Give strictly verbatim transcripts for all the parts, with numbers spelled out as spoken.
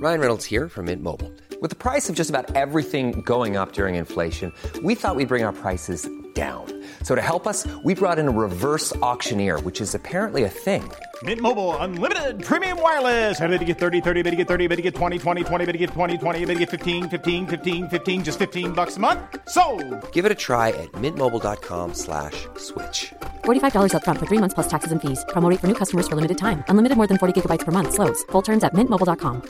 Ryan Reynolds here from Mint Mobile. With the price of just about everything going up during inflation, we thought we'd bring our prices down. So to help us, we brought in a reverse auctioneer, which is apparently a thing. Mint Mobile Unlimited Premium Wireless. How to get thirty, thirty, how to get thirty, how to get twenty, twenty, twenty, how to get twenty, twenty, how to get fifteen, fifteen, fifteen, fifteen, just fifteen bucks a month? Sold! Give it a try at mintmobile.com slash switch. forty-five dollars up front for three months plus taxes and fees. Promo rate for new customers for limited time. Unlimited more than forty gigabytes per month. Slows full terms at mint mobile dot com.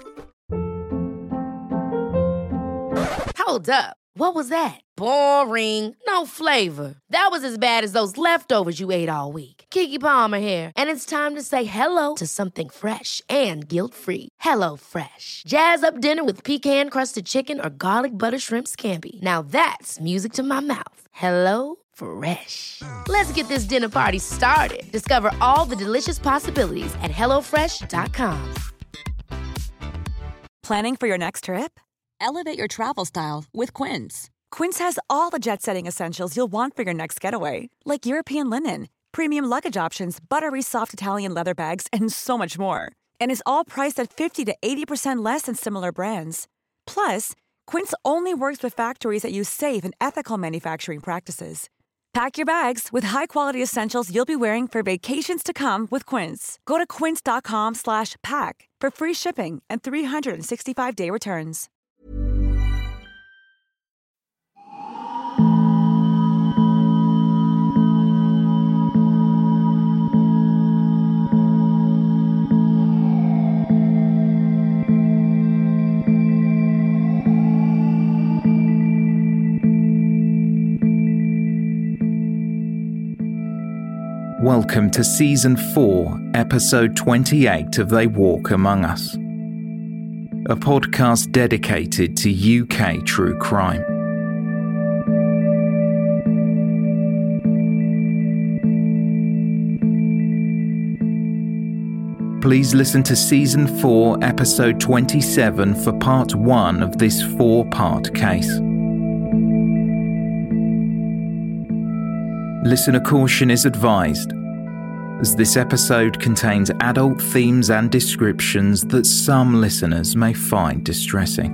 Hold up. What was that? Boring. No flavor. That was as bad as those leftovers you ate all week. Keke Palmer here, and it's time to say hello to something fresh and guilt-free. Hello Fresh. Jazz up dinner with pecan-crusted chicken or garlic butter shrimp scampi. Now that's music to my mouth. Hello Fresh. Let's get this dinner party started. Discover all the delicious possibilities at hello fresh dot com. Planning for your next trip? Elevate your travel style with Quince. Quince has all the jet-setting essentials you'll want for your next getaway, like European linen, premium luggage options, buttery soft Italian leather bags, and so much more. And is all priced at fifty to eighty percent less than similar brands. Plus, Quince only works with factories that use safe and ethical manufacturing practices. Pack your bags with high-quality essentials you'll be wearing for vacations to come with Quince. Go to quince.com slash pack for free shipping and three sixty-five day returns. Welcome to Season four, Episode twenty-eight of They Walk Among Us, a podcast dedicated to U K true crime. Please listen to Season four, Episode twenty-seven for Part one of this four-part case. Listener caution is advised, as this episode contains adult themes and descriptions that some listeners may find distressing.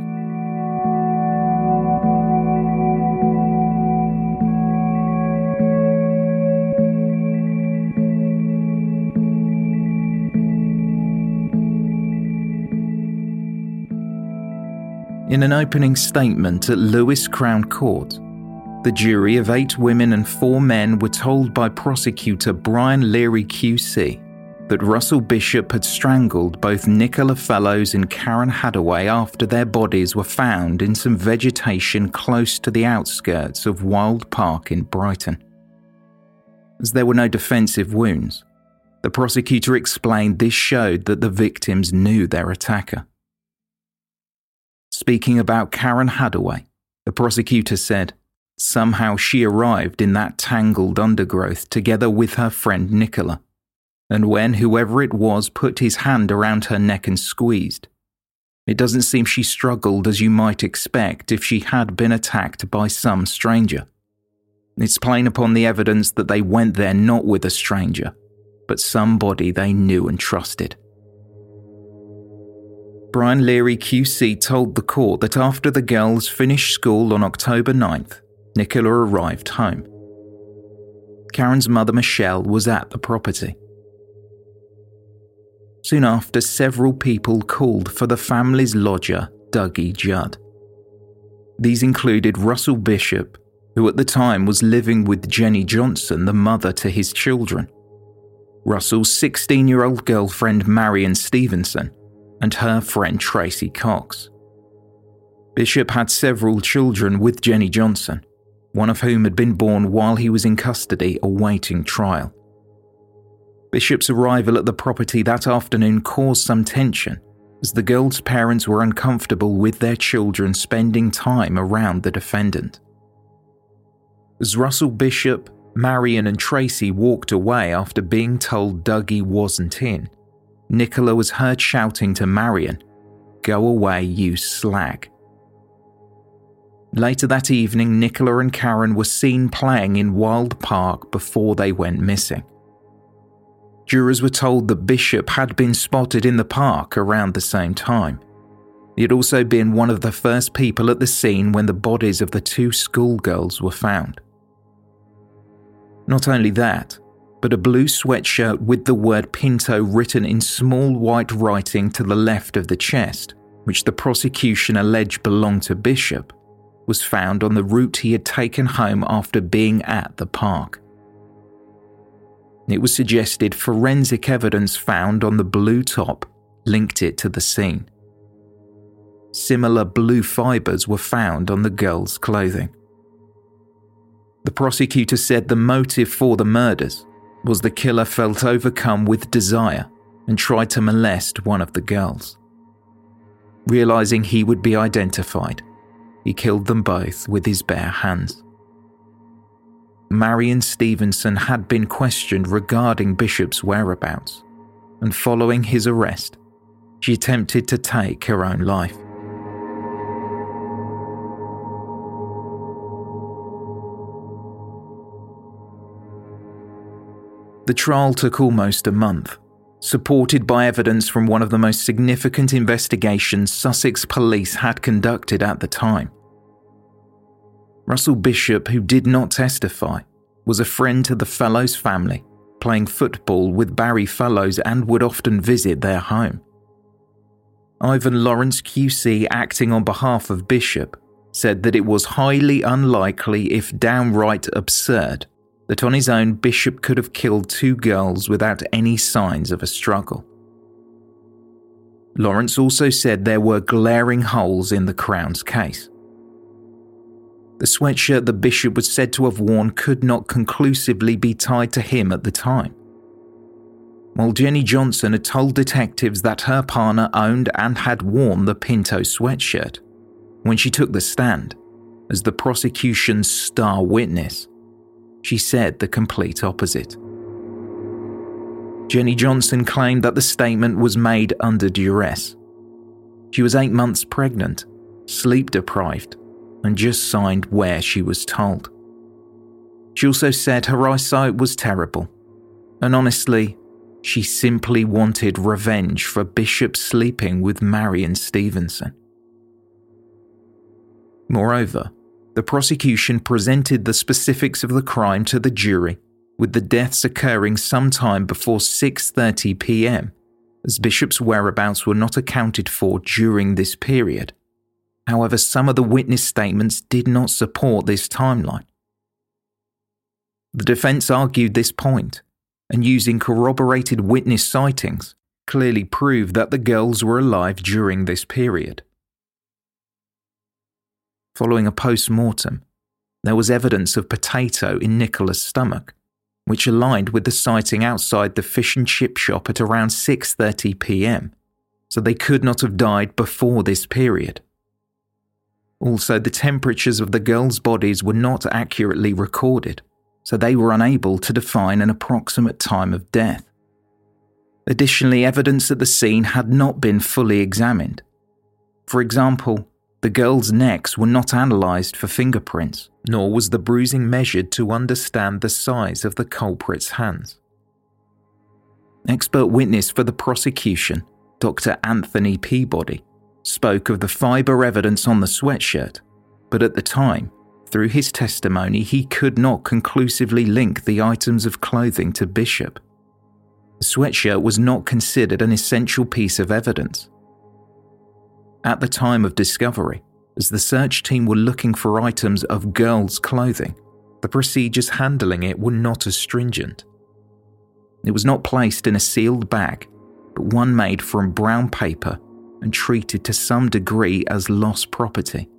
In an opening statement at Lewes Crown Court, the jury of eight women and four men were told by prosecutor Brian Leary Q C that Russell Bishop had strangled both Nicola Fellows and Karen Hadaway after their bodies were found in some vegetation close to the outskirts of Wild Park in Brighton. As there were no defensive wounds, the prosecutor explained this showed that the victims knew their attacker. Speaking about Karen Hadaway, the prosecutor said, somehow she arrived in that tangled undergrowth together with her friend Nicola, and when whoever it was put his hand around her neck and squeezed, it doesn't seem she struggled as you might expect if she had been attacked by some stranger. It's plain upon the evidence that they went there not with a stranger, but somebody they knew and trusted. Brian Leary Q C told the court that after the girls finished school on October ninth, Nicola arrived home. Karen's mother, Michelle, was at the property. Soon after, several people called for the family's lodger, Dougie Judd. These included Russell Bishop, who at the time was living with Jenny Johnson, the mother to his children, Russell's sixteen-year-old girlfriend, Marion Stevenson, and her friend, Tracy Cox. Bishop had several children with Jenny Johnson, one of whom had been born while he was in custody awaiting trial. Bishop's arrival at the property that afternoon caused some tension, as the girls' parents were uncomfortable with their children spending time around the defendant. As Russell Bishop, Marion and Tracy walked away after being told Dougie wasn't in, Nicola was heard shouting to Marion, "Go away, you slag." Later that evening, Nicola and Karen were seen playing in Wild Park before they went missing. Jurors were told that Bishop had been spotted in the park around the same time. He had also been one of the first people at the scene when the bodies of the two schoolgirls were found. Not only that, but a blue sweatshirt with the word Pinto written in small white writing to the left of the chest, which the prosecution alleged belonged to Bishop, was found on the route he had taken home after being at the park. It was suggested forensic evidence found on the blue top linked it to the scene. Similar blue fibres were found on the girls' clothing. The prosecutor said the motive for the murders was the killer felt overcome with desire and tried to molest one of the girls. Realizing he would be identified, he killed them both with his bare hands. Marion Stevenson had been questioned regarding Bishop's whereabouts, and following his arrest, she attempted to take her own life. The trial took almost a month, supported by evidence from one of the most significant investigations Sussex police had conducted at the time. Russell Bishop, who did not testify, was a friend to the Fellows family, playing football with Barry Fellows and would often visit their home. Ivan Lawrence Q C, acting on behalf of Bishop, said that it was highly unlikely, if downright absurd, that on his own Bishop could have killed two girls without any signs of a struggle. Lawrence also said there were glaring holes in the Crown's case. The sweatshirt the Bishop was said to have worn could not conclusively be tied to him at the time. While Jenny Johnson had told detectives that her partner owned and had worn the Pinto sweatshirt, when she took the stand as the prosecution's star witness, she said the complete opposite. Jenny Johnson claimed that the statement was made under duress. She was eight months pregnant, sleep-deprived, and just signed where she was told. She also said her eyesight was terrible, and honestly, she simply wanted revenge for Bishop sleeping with Marion Stevenson. Moreover, the prosecution presented the specifics of the crime to the jury, with the deaths occurring sometime before six thirty p m, as Bishop's whereabouts were not accounted for during this period. However, some of the witness statements did not support this timeline. The defence argued this point, and using corroborated witness sightings, clearly proved that the girls were alive during this period. Following a post-mortem, there was evidence of potato in Nicola's stomach, which aligned with the sighting outside the fish and chip shop at around six thirty p m, so they could not have died before this period. Also, the temperatures of the girls' bodies were not accurately recorded, so they were unable to define an approximate time of death. Additionally, evidence at the scene had not been fully examined. For example, the girls' necks were not analysed for fingerprints, nor was the bruising measured to understand the size of the culprit's hands. Expert witness for the prosecution, Doctor Anthony Peabody, spoke of the fibre evidence on the sweatshirt, but at the time, through his testimony, he could not conclusively link the items of clothing to Bishop. The sweatshirt was not considered an essential piece of evidence. At the time of discovery, as the search team were looking for items of girls' clothing, the procedures handling it were not as stringent. It was not placed in a sealed bag, but one made from brown paper and treated to some degree as lost property.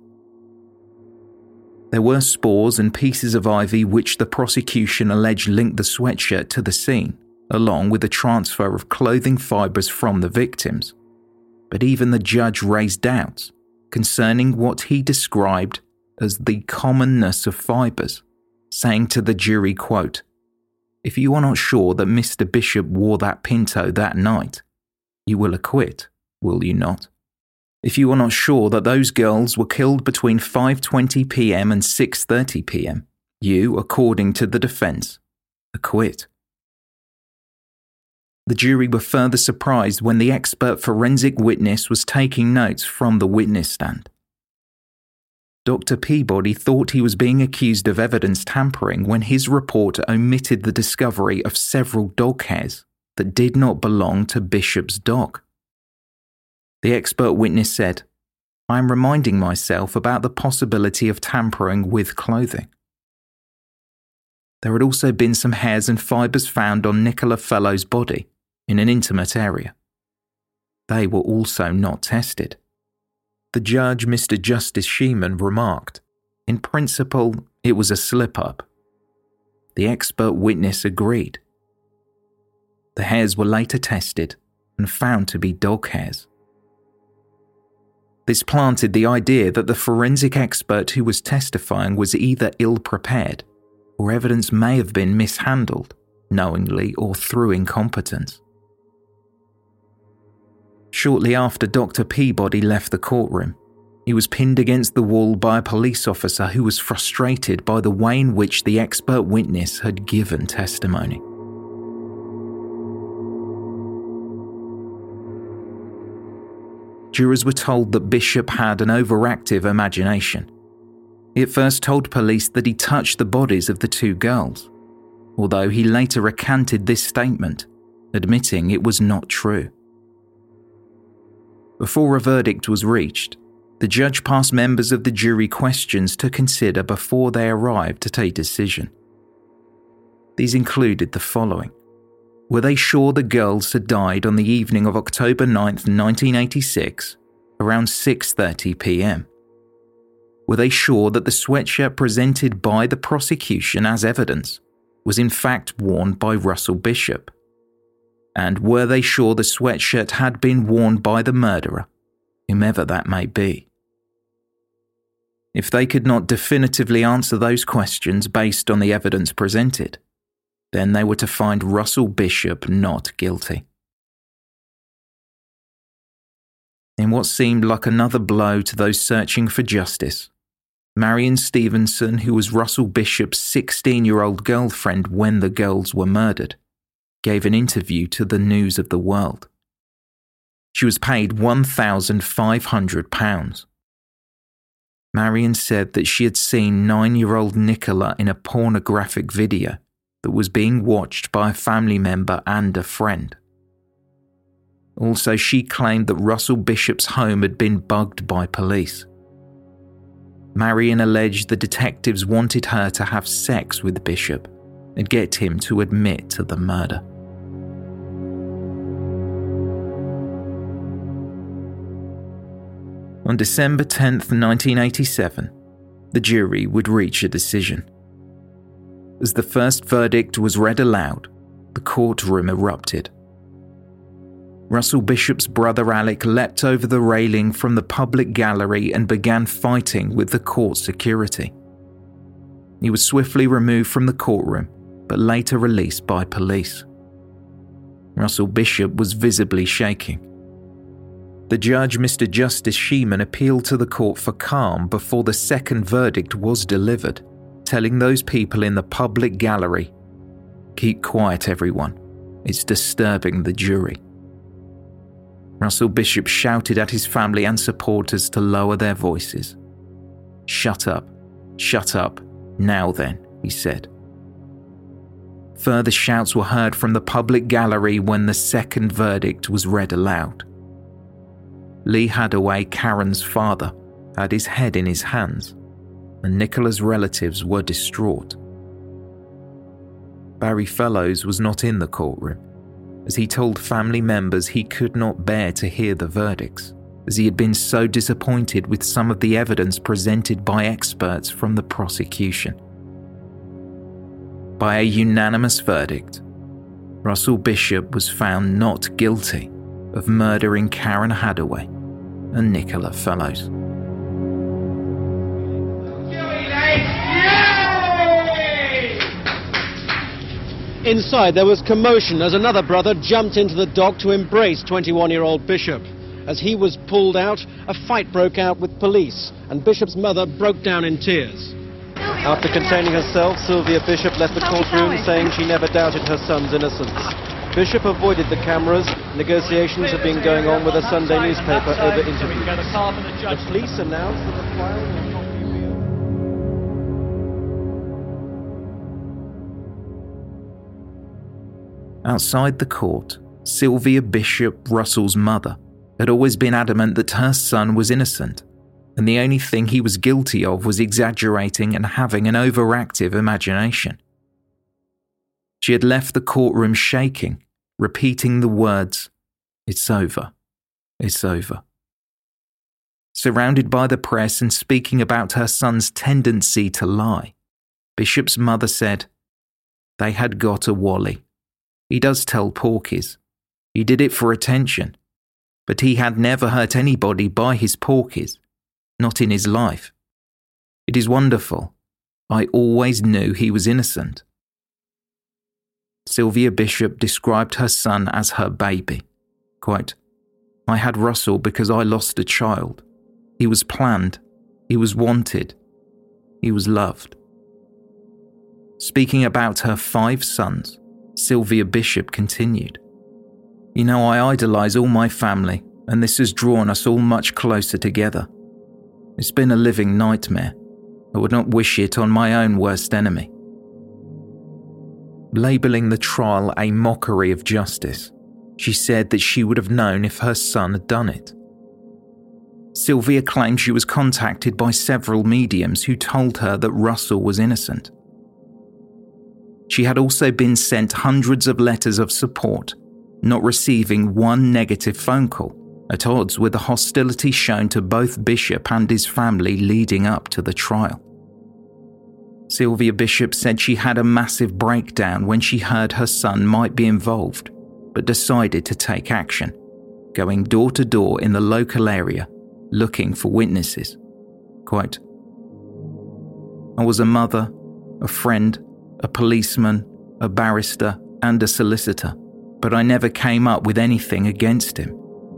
There were spores and pieces of ivy which the prosecution alleged linked the sweatshirt to the scene, along with the transfer of clothing fibres from the victims. But even the judge raised doubts concerning what he described as the commonness of fibres, saying to the jury, quote, "If you are not sure that Mister Bishop wore that Pinto that night, you will acquit, will you not? If you are not sure that those girls were killed between five twenty p m and six thirty p m, you, according to the defence, acquit." The jury were further surprised when the expert forensic witness was taking notes from the witness stand. Doctor Peabody thought he was being accused of evidence tampering when his report omitted the discovery of several dog hairs that did not belong to Bishop's dog. The expert witness said, "I am reminding myself about the possibility of tampering with clothing." There had also been some hairs and fibres found on Nicola Fellowes' body in an intimate area. They were also not tested. The judge, Mister Justice Sheeman, remarked, "In principle, it was a slip-up." The expert witness agreed. The hairs were later tested and found to be dog hairs. This planted the idea that the forensic expert who was testifying was either ill-prepared or evidence may have been mishandled, knowingly or through incompetence. Shortly after Doctor Peabody left the courtroom, he was pinned against the wall by a police officer who was frustrated by the way in which the expert witness had given testimony. Jurors were told that Bishop had an overactive imagination. He at first told police that he touched the bodies of the two girls, although he later recanted this statement, admitting it was not true. Before a verdict was reached, the judge passed members of the jury questions to consider before they arrived at a decision. These included the following. Were they sure the girls had died on the evening of October ninth, nineteen eighty-six, around six thirty p m? Were they sure that the sweatshirt presented by the prosecution as evidence was in fact worn by Russell Bishop? And were they sure the sweatshirt had been worn by the murderer, whomever that may be? If they could not definitively answer those questions based on the evidence presented, then they were to find Russell Bishop not guilty. In what seemed like another blow to those searching for justice, Marion Stevenson, who was Russell Bishop's sixteen-year-old girlfriend when the girls were murdered, gave an interview to the News of the World. She was paid one thousand five hundred pounds. Marion said that she had seen nine-year-old Nicola in a pornographic video that was being watched by a family member and a friend. Also, she claimed that Russell Bishop's home had been bugged by police. Marion alleged the detectives wanted her to have sex with Bishop and get him to admit to the murder. On December tenth, nineteen eighty-seven, the jury would reach a decision. As the first verdict was read aloud, the courtroom erupted. Russell Bishop's brother Alec leapt over the railing from the public gallery and began fighting with the court security. He was swiftly removed from the courtroom, but later released by police. Russell Bishop was visibly shaking. The judge, Mister Justice Sheeman, appealed to the court for calm before the second verdict was delivered, telling those people in the public gallery, "Keep quiet, everyone. It's disturbing the jury." Russell Bishop shouted at his family and supporters to lower their voices. "Shut up, shut up, now then," he said. Further shouts were heard from the public gallery when the second verdict was read aloud. Lee Hadaway, Karen's father, had his head in his hands, and Nicola's relatives were distraught. Barry Fellowes was not in the courtroom, as he told family members he could not bear to hear the verdicts, as he had been so disappointed with some of the evidence presented by experts from the prosecution. By a unanimous verdict, Russell Bishop was found not guilty of murdering Karen Hadaway and Nicola Fellowes. Inside, there was commotion as another brother jumped into the dock to embrace twenty-one-year-old Bishop. As he was pulled out, a fight broke out with police, and Bishop's mother broke down in tears. After containing herself, Sylvia Bishop left the courtroom saying she never doubted her son's innocence. Bishop avoided the cameras. Negotiations have been going on with a Sunday newspaper over interviews. The police announced that the trial will not be real. Outside the court, Sylvia Bishop, Russell's mother, had always been adamant that her son was innocent, and the only thing he was guilty of was exaggerating and having an overactive imagination. She had left the courtroom shaking, repeating the words, "It's over, it's over." Surrounded by the press and speaking about her son's tendency to lie, Bishop's mother said, "They had got a Wally. He does tell porkies. He did it for attention, but he had never hurt anybody by his porkies, not in his life. It is wonderful. I always knew he was innocent." Sylvia Bishop described her son as her baby. Quote, "I had Russell because I lost a child. He was planned. He was wanted. He was loved." Speaking about her five sons, Sylvia Bishop continued, "You know, I idolise all my family, and this has drawn us all much closer together. It's been a living nightmare. I would not wish it on my own worst enemy." Labelling the trial a mockery of justice, she said that she would have known if her son had done it. Sylvia claimed she was contacted by several mediums who told her that Russell was innocent. She had also been sent hundreds of letters of support, not receiving one negative phone call, at odds with the hostility shown to both Bishop and his family leading up to the trial. Sylvia Bishop said she had a massive breakdown when she heard her son might be involved, but decided to take action, going door to door in the local area, looking for witnesses. Quote, "I was a mother, a friend, a policeman, a barrister, and a solicitor, but I never came up with anything against him."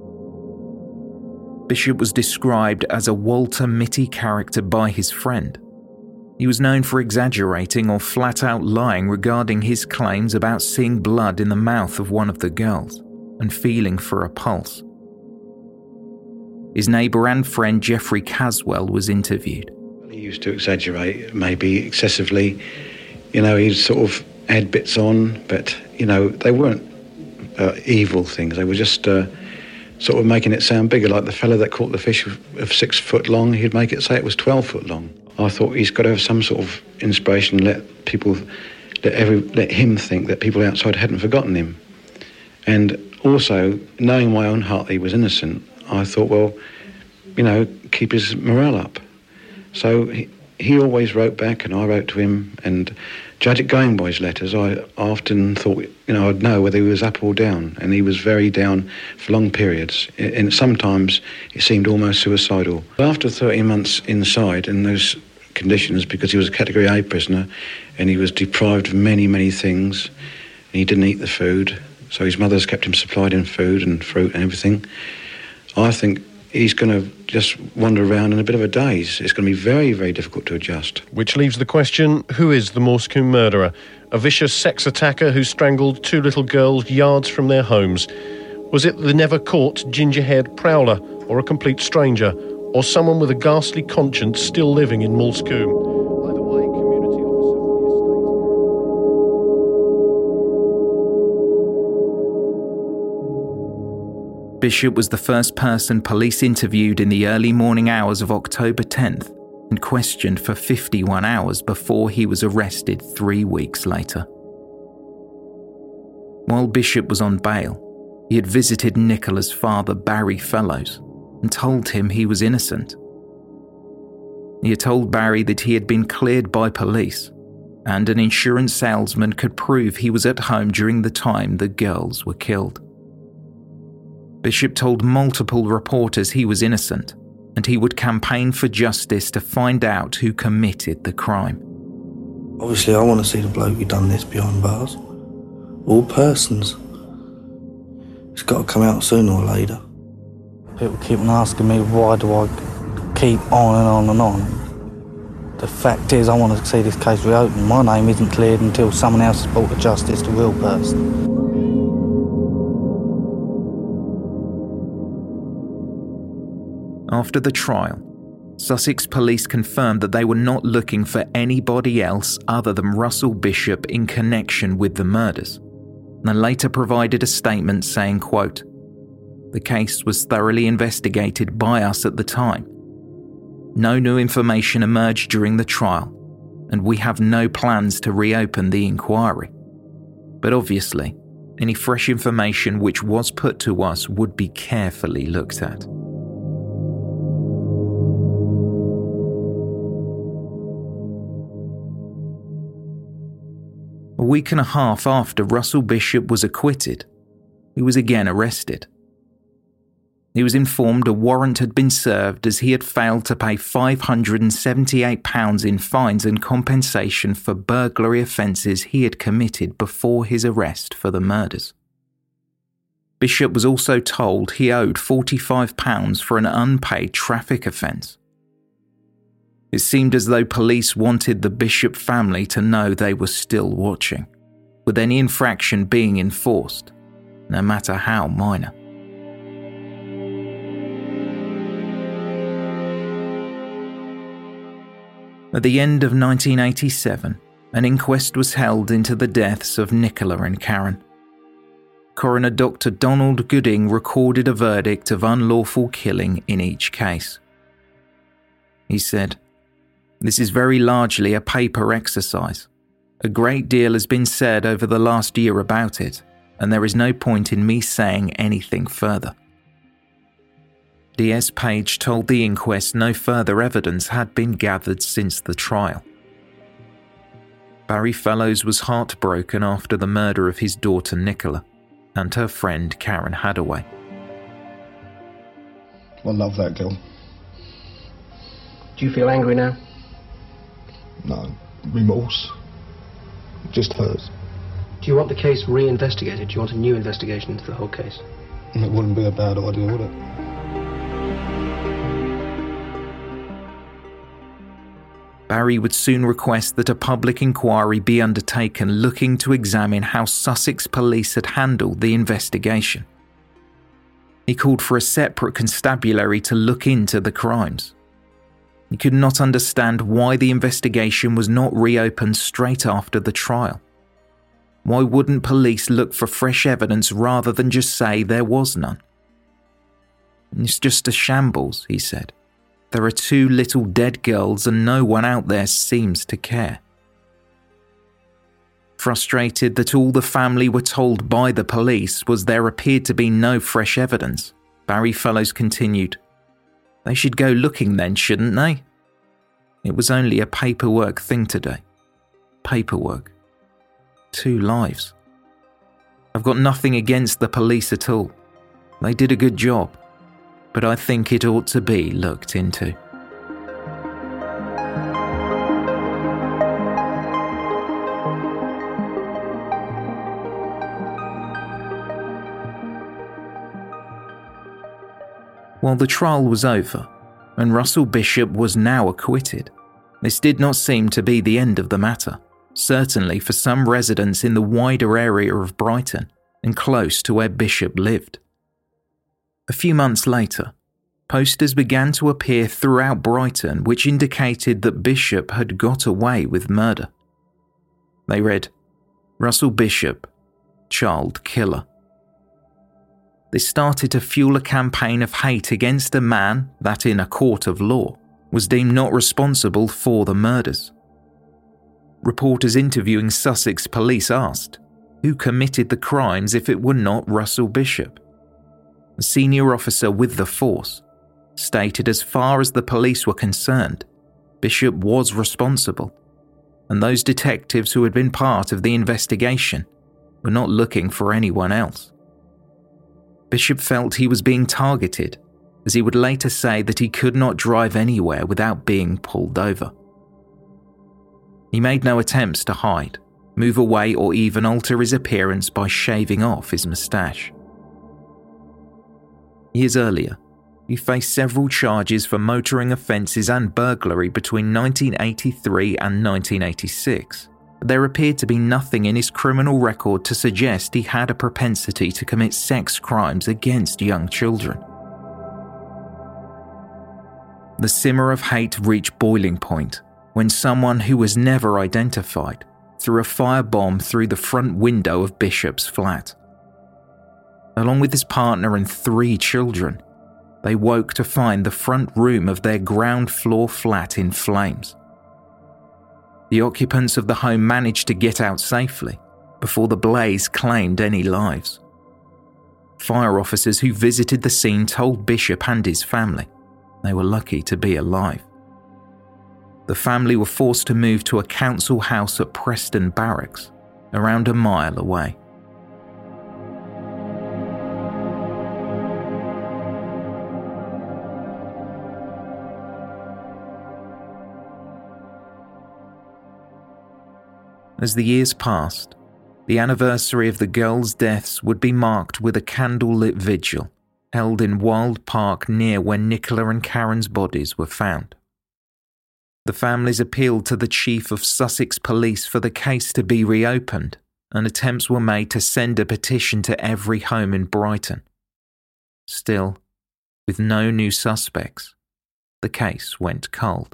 Bishop was described as a Walter Mitty character by his friend. He was known for exaggerating or flat-out lying regarding his claims about seeing blood in the mouth of one of the girls and feeling for a pulse. His neighbour and friend Jeffrey Caswell was interviewed. He used to exaggerate, maybe excessively. You know, he sort of had bits on, but, you know, they weren't uh, evil things. They were just uh, sort of making it sound bigger, like the fella that caught the fish of, of six foot long, he'd make it say it was twelve foot long. I thought he's got to have some sort of inspiration, let people, let, every, let him think that people outside hadn't forgotten him. And also, knowing my own heart that he was innocent, I thought, well, you know, keep his morale up. So he, he always wrote back and I wrote to him, and judging going by his letters, I often thought, you know, I'd know whether he was up or down, and he was very down for long periods, and sometimes it seemed almost suicidal. After thirteen months inside in those conditions, because he was a Category A prisoner and he was deprived of many, many things, and he didn't eat the food, so his mother's kept him supplied in food and fruit and everything, I think he's going to just wander around in a bit of a daze. It's going to be very, very difficult to adjust. Which leaves the question, who is the Morscombe murderer? A vicious sex attacker who strangled two little girls yards from their homes? Was it the never-caught ginger-haired prowler, or a complete stranger, or someone with a ghastly conscience still living in Morscombe? Either way, community officer for the estate... Bishop was the first person police interviewed in the early morning hours of October tenth and questioned for fifty-one hours before he was arrested three weeks later. While Bishop was on bail, he had visited Nicola's father, Barry Fellows, and told him he was innocent. He had told Barry that he had been cleared by police, and an insurance salesman could prove he was at home during the time the girls were killed. Bishop told multiple reporters he was innocent, and he would campaign for justice to find out who committed the crime. Obviously, I want to see the bloke who done this behind bars. All persons. It's got to come out sooner or later. People keep on asking me, why do I keep on and on and on? The fact is, I want to see this case reopened. My name isn't cleared until someone else has brought to justice the real person. After the trial, Sussex police confirmed that they were not looking for anybody else other than Russell Bishop in connection with the murders, and later provided a statement saying, quote, "The case was thoroughly investigated by us at the time. No new information emerged during the trial, and we have no plans to reopen the inquiry. But obviously, any fresh information which was put to us would be carefully looked at." A week and a half after Russell Bishop was acquitted, he was again arrested. He was informed a warrant had been served as he had failed to pay five hundred seventy-eight pounds in fines and compensation for burglary offences he had committed before his arrest for the murders. Bishop was also told he owed forty-five pounds for an unpaid traffic offence. It seemed as though police wanted the Bishop family to know they were still watching, with any infraction being enforced, no matter how minor. At the end of nineteen eighty-seven, an inquest was held into the deaths of Nicola and Karen. Coroner Doctor Donald Gooding recorded a verdict of unlawful killing in each case. He said, "This is very largely a paper exercise. A great deal has been said over the last year about it, and there is no point in me saying anything further." D S Page told the inquest no further evidence had been gathered since the trial. Barry Fellows was heartbroken after the murder of his daughter Nicola and her friend Karen Hadaway. I love that girl. Do you feel angry now? No, remorse. Just hers. Do you want the case re-investigated? Do you want a new investigation into the whole case? It wouldn't be a bad idea, would it? Barry would soon request that a public inquiry be undertaken looking to examine how Sussex police had handled the investigation. He called for a separate constabulary to look into the crimes. He could not understand why the investigation was not reopened straight after the trial. Why wouldn't police look for fresh evidence rather than just say there was none? "It's just a shambles," he said. "There are two little dead girls and no one out there seems to care." Frustrated that all the family were told by the police was there appeared to be no fresh evidence, Barry Fellows continued, "They should go looking then, shouldn't they? It was only a paperwork thing today. Paperwork. Two lives. I've got nothing against the police at all. They did a good job. But I think it ought to be looked into." While the trial was over, and Russell Bishop was now acquitted, this did not seem to be the end of the matter, certainly for some residents in the wider area of Brighton and close to where Bishop lived. A few months later, posters began to appear throughout Brighton which indicated that Bishop had got away with murder. They read, "Russell Bishop, child killer." This started to fuel a campaign of hate against a man that, in a court of law, was deemed not responsible for the murders. Reporters interviewing Sussex police asked, who committed the crimes if it were not Russell Bishop? A senior officer with the force stated as far as the police were concerned, Bishop was responsible, and those detectives who had been part of the investigation were not looking for anyone else. Bishop felt he was being targeted, as he would later say that he could not drive anywhere without being pulled over. He made no attempts to hide, move away, or even alter his appearance by shaving off his moustache. Years earlier, he faced several charges for motoring offences and burglary between nineteen eighty-three and nineteen eighty-six. But there appeared to be nothing in his criminal record to suggest he had a propensity to commit sex crimes against young children. The simmer of hate reached boiling point when someone who was never identified threw a firebomb through the front window of Bishop's flat. Along with his partner and three children, they woke to find the front room of their ground floor flat in flames. The occupants of the home managed to get out safely before the blaze claimed any lives. Fire officers who visited the scene told Bishop and his family they were lucky to be alive. The family were forced to move to a council house at Preston Barracks, around a mile away. As the years passed, the anniversary of the girls' deaths would be marked with a candlelit vigil held in Wild Park near where Nicola and Karen's bodies were found. The families appealed to the Chief of Sussex Police for the case to be reopened, and attempts were made to send a petition to every home in Brighton. Still, with no new suspects, the case went cold.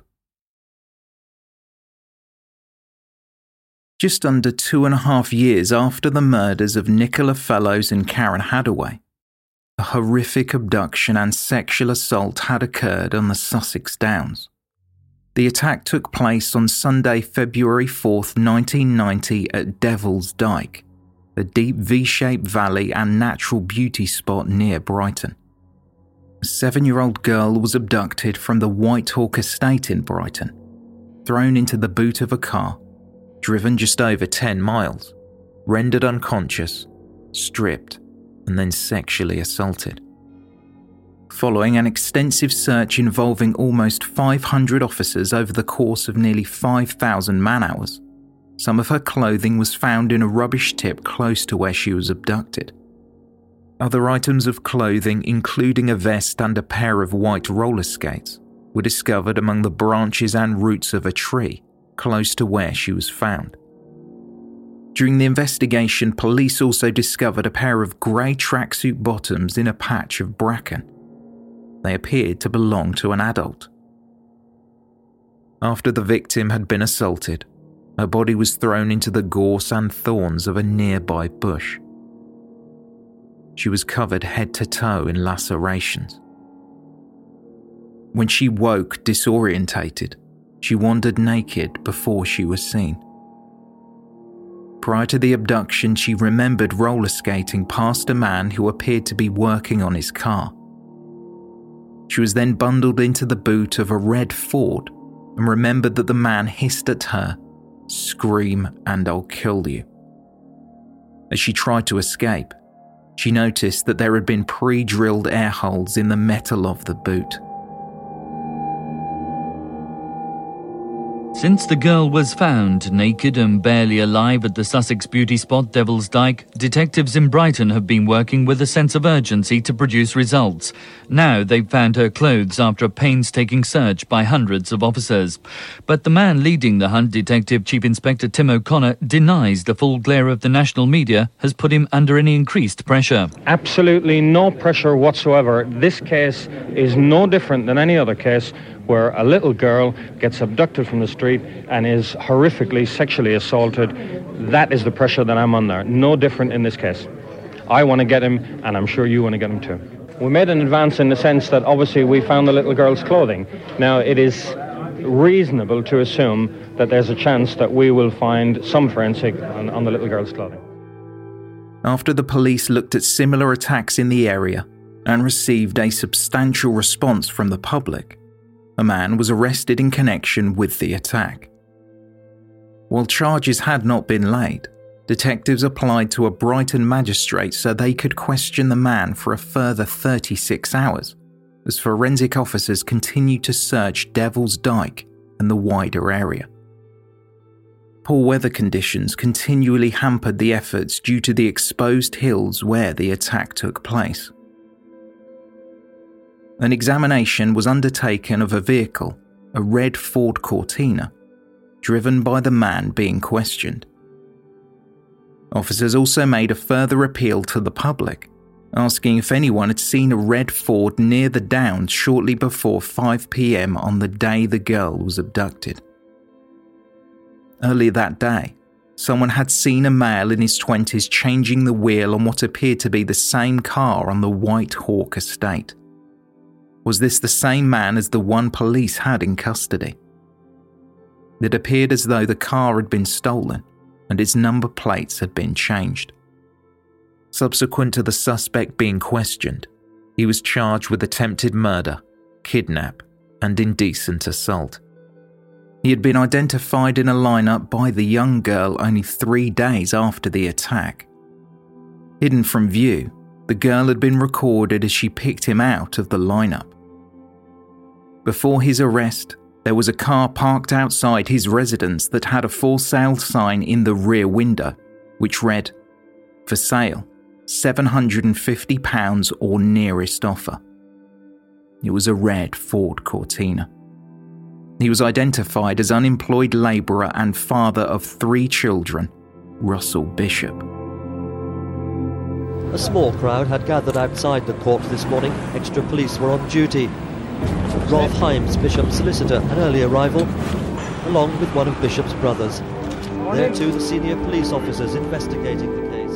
Just under two and a half years after the murders of Nicola Fellows and Karen Hadaway, a horrific abduction and sexual assault had occurred on the Sussex Downs. The attack took place on Sunday, February fourth, nineteen ninety at Devil's Dyke, a deep V-shaped valley and natural beauty spot near Brighton. A seven-year-old girl was abducted from the Whitehawk estate in Brighton, thrown into the boot of a car, driven just over ten miles, rendered unconscious, stripped, and then sexually assaulted. Following an extensive search involving almost five hundred officers over the course of nearly five thousand man-hours, some of her clothing was found in a rubbish tip close to where she was abducted. Other items of clothing, including a vest and a pair of white roller skates, were discovered among the branches and roots of a tree close to where she was found. During the investigation, police also discovered a pair of grey tracksuit bottoms in a patch of bracken. They appeared to belong to an adult. After the victim had been assaulted, her body was thrown into the gorse and thorns of a nearby bush. She was covered head to toe in lacerations. When she woke disorientated, she wandered naked before she was seen. Prior to the abduction, she remembered roller skating past a man who appeared to be working on his car. She was then bundled into the boot of a red Ford and remembered that the man hissed at her, "Scream and I'll kill you." As she tried to escape, she noticed that there had been pre-drilled air holes in the metal of the boot. Since the girl was found naked and barely alive at the Sussex beauty spot Devil's Dyke, detectives in Brighton have been working with a sense of urgency to produce results. Now they've found her clothes after a painstaking search by hundreds of officers. But the man leading the hunt, Detective Chief Inspector Tim O'Connor, denies the full glare of the national media has put him under any increased pressure. Absolutely no pressure whatsoever. This case is no different than any other case where a little girl gets abducted from the street and is horrifically sexually assaulted. That is the pressure that I'm under. No different in this case. I want to get him, and I'm sure you want to get him too. We made an advance in the sense that obviously we found the little girl's clothing. Now, it is reasonable to assume that there's a chance that we will find some forensic on, on the little girl's clothing. After the police looked at similar attacks in the area and received a substantial response from the public, a man was arrested in connection with the attack. While charges had not been laid, detectives applied to a Brighton magistrate so they could question the man for a further thirty-six hours, as forensic officers continued to search Devil's Dyke and the wider area. Poor weather conditions continually hampered the efforts due to the exposed hills where the attack took place. An examination was undertaken of a vehicle, a red Ford Cortina, driven by the man being questioned. Officers also made a further appeal to the public, asking if anyone had seen a red Ford near the Downs shortly before five p.m. on the day the girl was abducted. Earlier that day, someone had seen a male in his twenties changing the wheel on what appeared to be the same car on the White Hawk estate. Was this the same man as the one police had in custody? It appeared as though the car had been stolen and its number plates had been changed. Subsequent to the suspect being questioned, he was charged with attempted murder, kidnap, and indecent assault. He had been identified in a lineup by the young girl only three days after the attack. Hidden from view, the girl had been recorded as she picked him out of the lineup. Before his arrest, there was a car parked outside his residence that had a for sale sign in the rear window, which read, "For sale, seven hundred fifty pounds or nearest offer." It was a red Ford Cortina. He was identified as unemployed labourer and father of three children, Russell Bishop. A small crowd had gathered outside the court this morning. Extra police were on duty. Rolf Himes, Bishop's solicitor, an early arrival, along with one of Bishop's brothers. There too, the senior police officers investigating the case.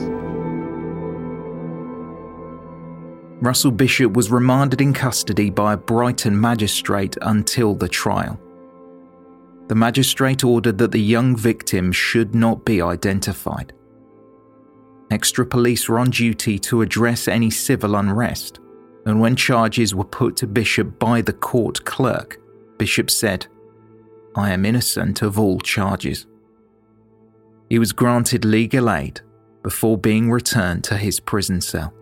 Russell Bishop was remanded in custody by a Brighton magistrate until the trial. The magistrate ordered that the young victim should not be identified. Extra police were on duty to address any civil unrest, and when charges were put to Bishop by the court clerk, Bishop said, "I am innocent of all charges." He was granted legal aid before being returned to his prison cell.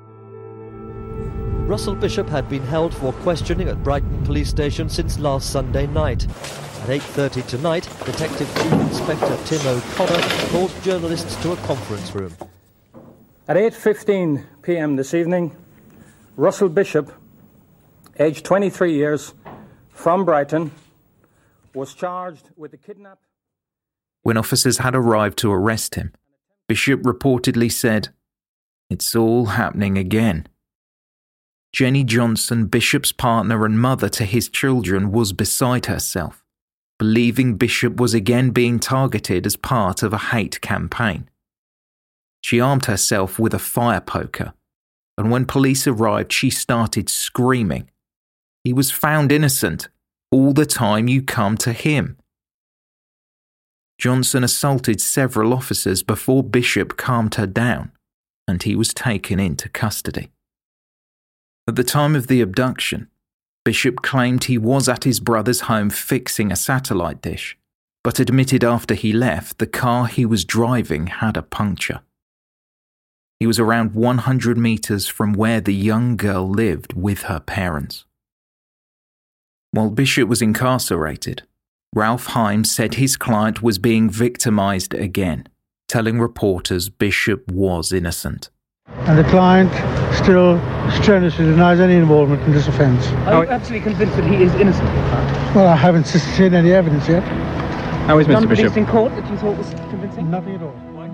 Russell Bishop had been held for questioning at Brighton Police Station since last Sunday night. At eight thirty tonight, Detective Chief Inspector Tim O'Connor called journalists to a conference room. At eight fifteen p.m. this evening, Russell Bishop, aged twenty-three years, from Brighton, was charged with the kidnap. When officers had arrived to arrest him, Bishop reportedly said, "It's all happening again." Jenny Johnson, Bishop's partner and mother to his children, was beside herself, believing Bishop was again being targeted as part of a hate campaign. She armed herself with a fire poker, and when police arrived, she started screaming, "He was found innocent. All the time you come to him." Johnson assaulted several officers before Bishop calmed her down, and he was taken into custody. At the time of the abduction, Bishop claimed he was at his brother's home fixing a satellite dish, but admitted after he left the car he was driving had a puncture. He was around one hundred metres from where the young girl lived with her parents. While Bishop was incarcerated, Ralph Himes said his client was being victimised again, telling reporters Bishop was innocent. And the client still strenuously denies any involvement in this offence. Are you absolutely convinced that he is innocent? Well, I haven't seen any evidence yet. How is Mister Bishop? None produced in court that you thought was convincing? Nothing at all.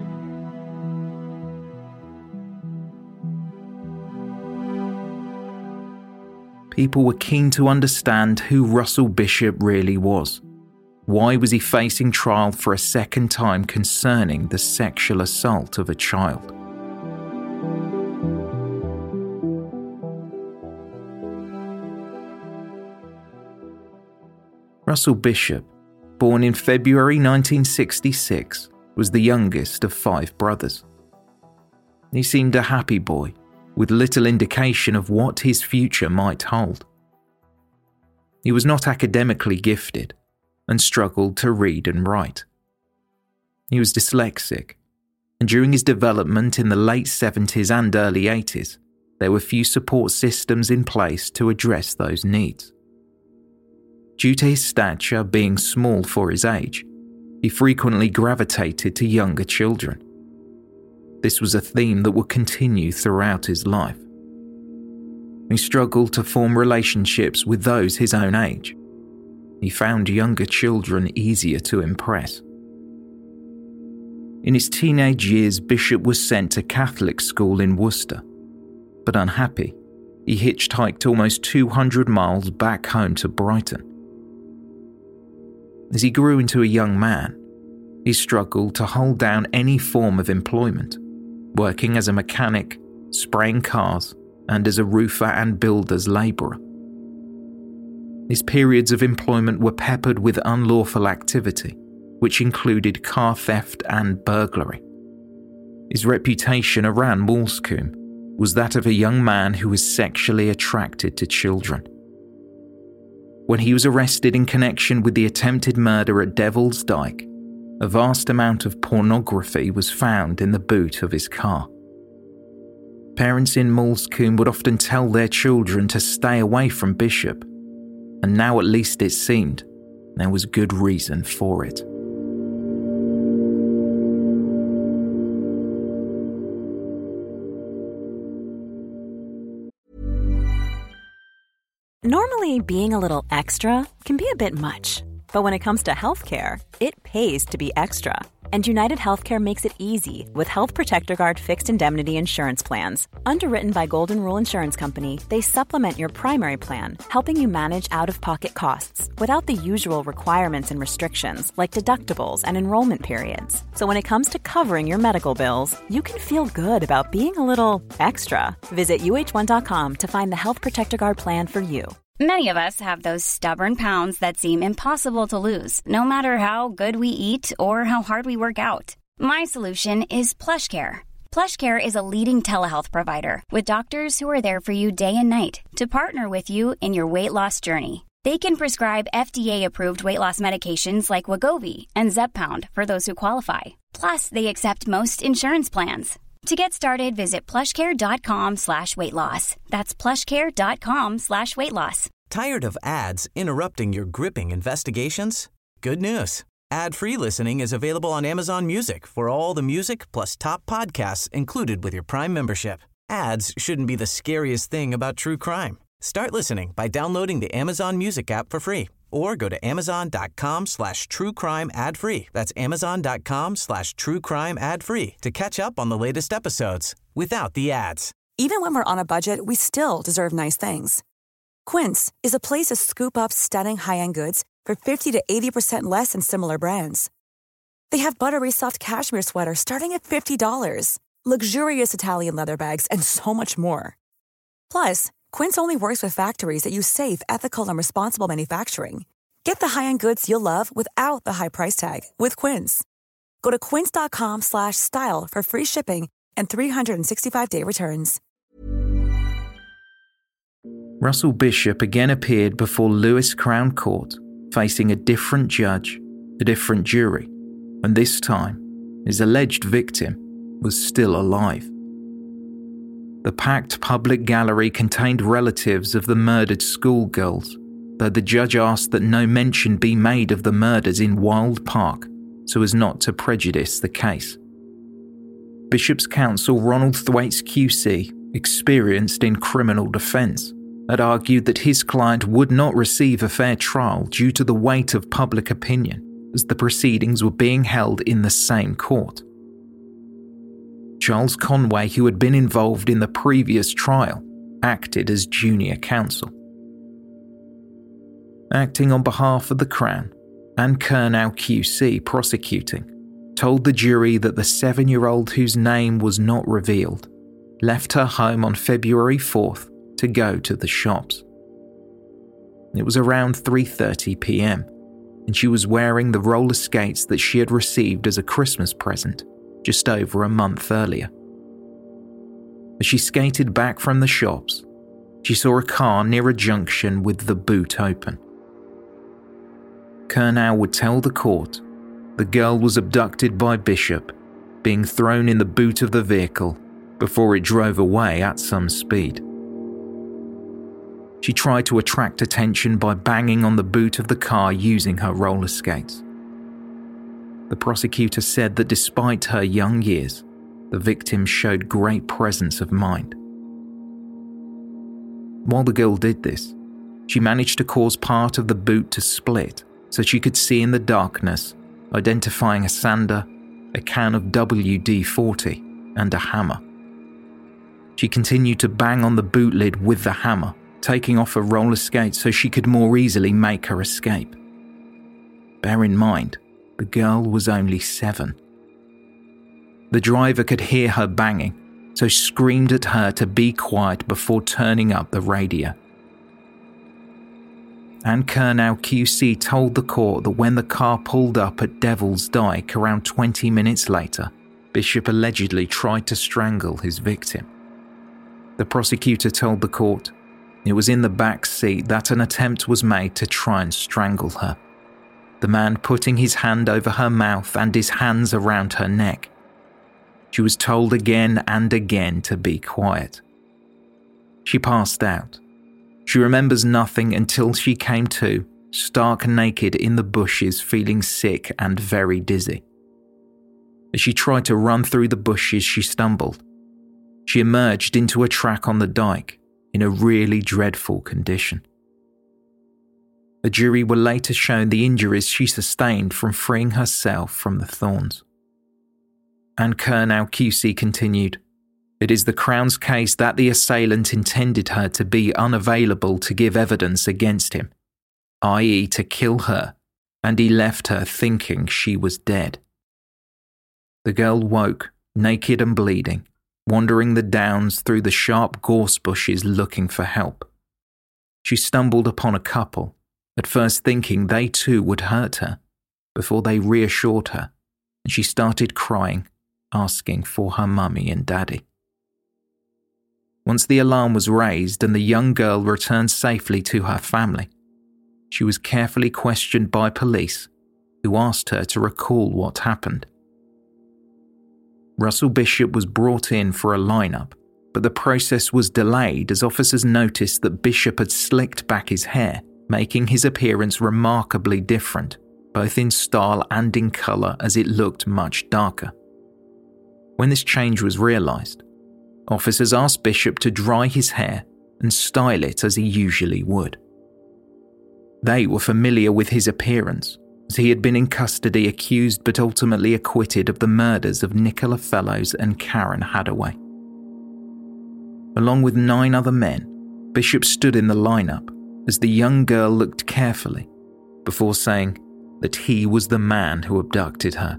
People were keen to understand who Russell Bishop really was. Why was he facing trial for a second time concerning the sexual assault of a child? Russell Bishop, born in February nineteen sixty-six, was the youngest of five brothers. He seemed a happy boy, with little indication of what his future might hold. He was not academically gifted and struggled to read and write. He was dyslexic, and during his development in the late seventies and early eighties, there were few support systems in place to address those needs. Due to his stature being small for his age, he frequently gravitated to younger children. This was a theme that would continue throughout his life. He struggled to form relationships with those his own age. He found younger children easier to impress. In his teenage years, Bishop was sent to Catholic school in Worcester. but unhappy, he hitchhiked almost two hundred miles back home to Brighton. As he grew into a young man, he struggled to hold down any form of employment, working as a mechanic, spraying cars, and as a roofer and builder's labourer. His periods of employment were peppered with unlawful activity, which included car theft and burglary. His reputation around Moulsecoomb was that of a young man who was sexually attracted to children. When he was arrested in connection with the attempted murder at Devil's Dyke, a vast amount of pornography was found in the boot of his car. Parents in Moulsecoomb would often tell their children to stay away from Bishop, and now at least it seemed there was good reason for it. Normally, being a little extra can be a bit much, but when it comes to healthcare, it pays to be extra. And United Healthcare makes it easy with Health Protector Guard fixed indemnity insurance plans. Underwritten by Golden Rule Insurance Company, they supplement your primary plan, helping you manage out-of-pocket costs without the usual requirements and restrictions like deductibles and enrollment periods. So when it comes to covering your medical bills, you can feel good about being a little extra. Visit U H one dot com to find the Health Protector Guard plan for you. Many of us have those stubborn pounds that seem impossible to lose, no matter how good we eat or how hard we work out. My solution is PlushCare. PlushCare is a leading telehealth provider with doctors who are there for you day and night to partner with you in your weight loss journey. They can prescribe F D A-approved weight loss medications like Wegovy and Zepbound for those who qualify. Plus, they accept most insurance plans. To get started, visit plushcare.com slash weight loss. That's plushcare.com slash weight loss. Tired of ads interrupting your gripping investigations? Good news. Ad-free listening is available on Amazon Music for all the music plus top podcasts included with your Prime membership. Ads shouldn't be the scariest thing about true crime. Start listening by downloading the Amazon Music app for free or go to amazon.com slash true crime ad free. That's amazon.com slash true crime ad free to catch up on the latest episodes without the ads. Even when we're on a budget, we still deserve nice things. Quince is a place to scoop up stunning high-end goods for fifty to eighty percent less than similar brands. They have buttery soft cashmere sweaters starting at fifty dollars, luxurious Italian leather bags, and so much more. Plus, Quince only works with factories that use safe, ethical, and responsible manufacturing. Get the high-end goods you'll love without the high price tag with Quince. Go to quince.com slash style for free shipping and three sixty-five day returns. Russell Bishop again appeared before Lewes Crown Court, facing a different judge, a different jury, and this time, his alleged victim was still alive. The packed public gallery contained relatives of the murdered schoolgirls, though the judge asked that no mention be made of the murders in Wild Park so as not to prejudice the case. Bishop's counsel Ronald Thwaites Q C, experienced in criminal defence, had argued that his client would not receive a fair trial due to the weight of public opinion as the proceedings were being held in the same court. Charles Conway, who had been involved in the previous trial, acted as junior counsel. Acting on behalf of the Crown, Anne Curnow Q C prosecuting, told the jury that the seven-year-old whose name was not revealed left her home on February fourth to go to the shops. It was around three thirty p.m, and she was wearing the roller skates that she had received as a Christmas present just over a month earlier. As she skated back from the shops, she saw a car near a junction with the boot open. Curnow would tell the court the girl was abducted by Bishop, being thrown in the boot of the vehicle before it drove away at some speed. She tried to attract attention by banging on the boot of the car using her roller skates. The prosecutor said that despite her young years, the victim showed great presence of mind. While the girl did this, she managed to cause part of the boot to split so she could see in the darkness, identifying a sander, a can of W D forty, and a hammer. She continued to bang on the boot lid with the hammer, taking off her roller skates so she could more easily make her escape. Bear in mind, the girl was only seven. The driver could hear her banging, so screamed at her to be quiet before turning up the radio. Anne Curnow Q C told the court that when the car pulled up at Devil's Dyke around twenty minutes later, Bishop allegedly tried to strangle his victim. The prosecutor told the court it was in the back seat that an attempt was made to try and strangle her, the man putting his hand over her mouth and his hands around her neck. She was told again and again to be quiet. She passed out. She remembers nothing until she came to, stark naked in the bushes, feeling sick and very dizzy. As she tried to run through the bushes, she stumbled. She emerged into a track on the dyke in a really dreadful condition. A jury were later shown the injuries she sustained from freeing herself from the thorns. Anne Curnow Q C continued, "It is the Crown's case that the assailant intended her to be unavailable to give evidence against him, that is to kill her, and he left her thinking she was dead." The girl woke, naked and bleeding, wandering the downs through the sharp gorse bushes looking for help. She stumbled upon a couple, at first thinking they too would hurt her, before they reassured her, and she started crying, asking for her mummy and daddy. Once the alarm was raised and the young girl returned safely to her family, she was carefully questioned by police, who asked her to recall what happened. Russell Bishop was brought in for a lineup, but the process was delayed as officers noticed that Bishop had slicked back his hair, making his appearance remarkably different, both in style and in colour, as it looked much darker. When this change was realised, officers asked Bishop to dry his hair and style it as he usually would. They were familiar with his appearance, as he had been in custody accused but ultimately acquitted of the murders of Nicola Fellows and Karen Hadaway. Along with nine other men, Bishop stood in the lineup as the young girl looked carefully before saying that he was the man who abducted her.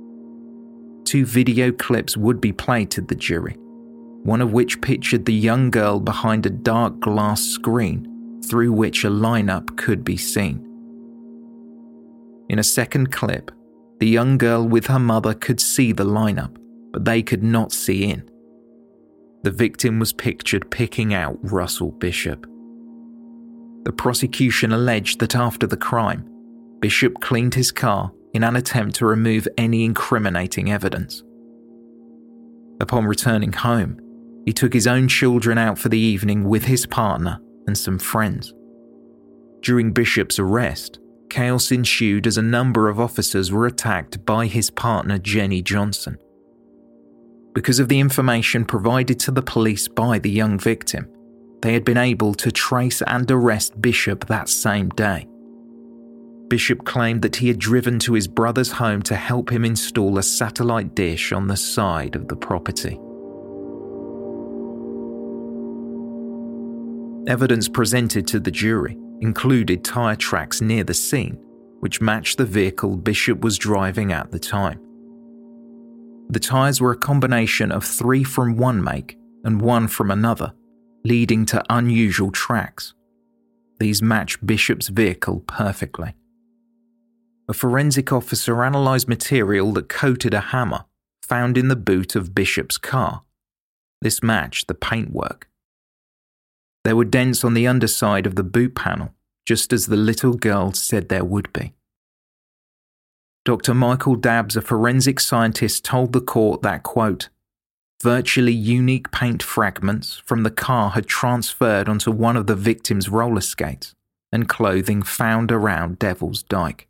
Two video clips would be played to the jury, one of which pictured the young girl behind a dark glass screen through which a lineup could be seen. In a second clip, the young girl with her mother could see the lineup, but they could not see in. The victim was pictured picking out Russell Bishop. The prosecution alleged that after the crime, Bishop cleaned his car in an attempt to remove any incriminating evidence. Upon returning home, he took his own children out for the evening with his partner and some friends. During Bishop's arrest, chaos ensued as a number of officers were attacked by his partner Jenny Johnson. Because of the information provided to the police by the young victim, they had been able to trace and arrest Bishop that same day. Bishop claimed that he had driven to his brother's home to help him install a satellite dish on the side of the property. Evidence presented to the jury included tyre tracks near the scene, which matched the vehicle Bishop was driving at the time. The tyres were a combination of three from one make and one from another, leading to unusual tracks. These matched Bishop's vehicle perfectly. A forensic officer analysed material that coated a hammer found in the boot of Bishop's car. This matched the paintwork. There were dents on the underside of the boot panel, just as the little girl said there would be. Doctor Michael Dabbs, a forensic scientist, told the court that, quote, virtually unique paint fragments from the car had transferred onto one of the victim's roller skates and clothing found around Devil's Dyke.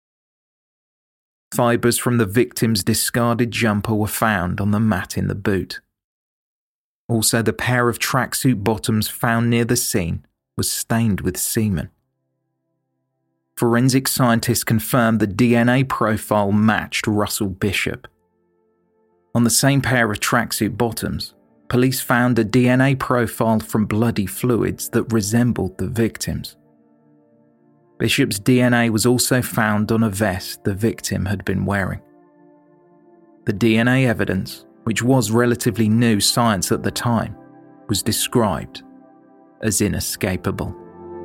Fibres from the victim's discarded jumper were found on the mat in the boot. Also, the pair of tracksuit bottoms found near the scene was stained with semen. Forensic scientists confirmed the D N A profile matched Russell Bishop. On the same pair of tracksuit bottoms, police found a D N A profile from bloody fluids that resembled the victim's. Bishop's D N A was also found on a vest the victim had been wearing. The D N A evidence, which was relatively new science at the time, was described as inescapable.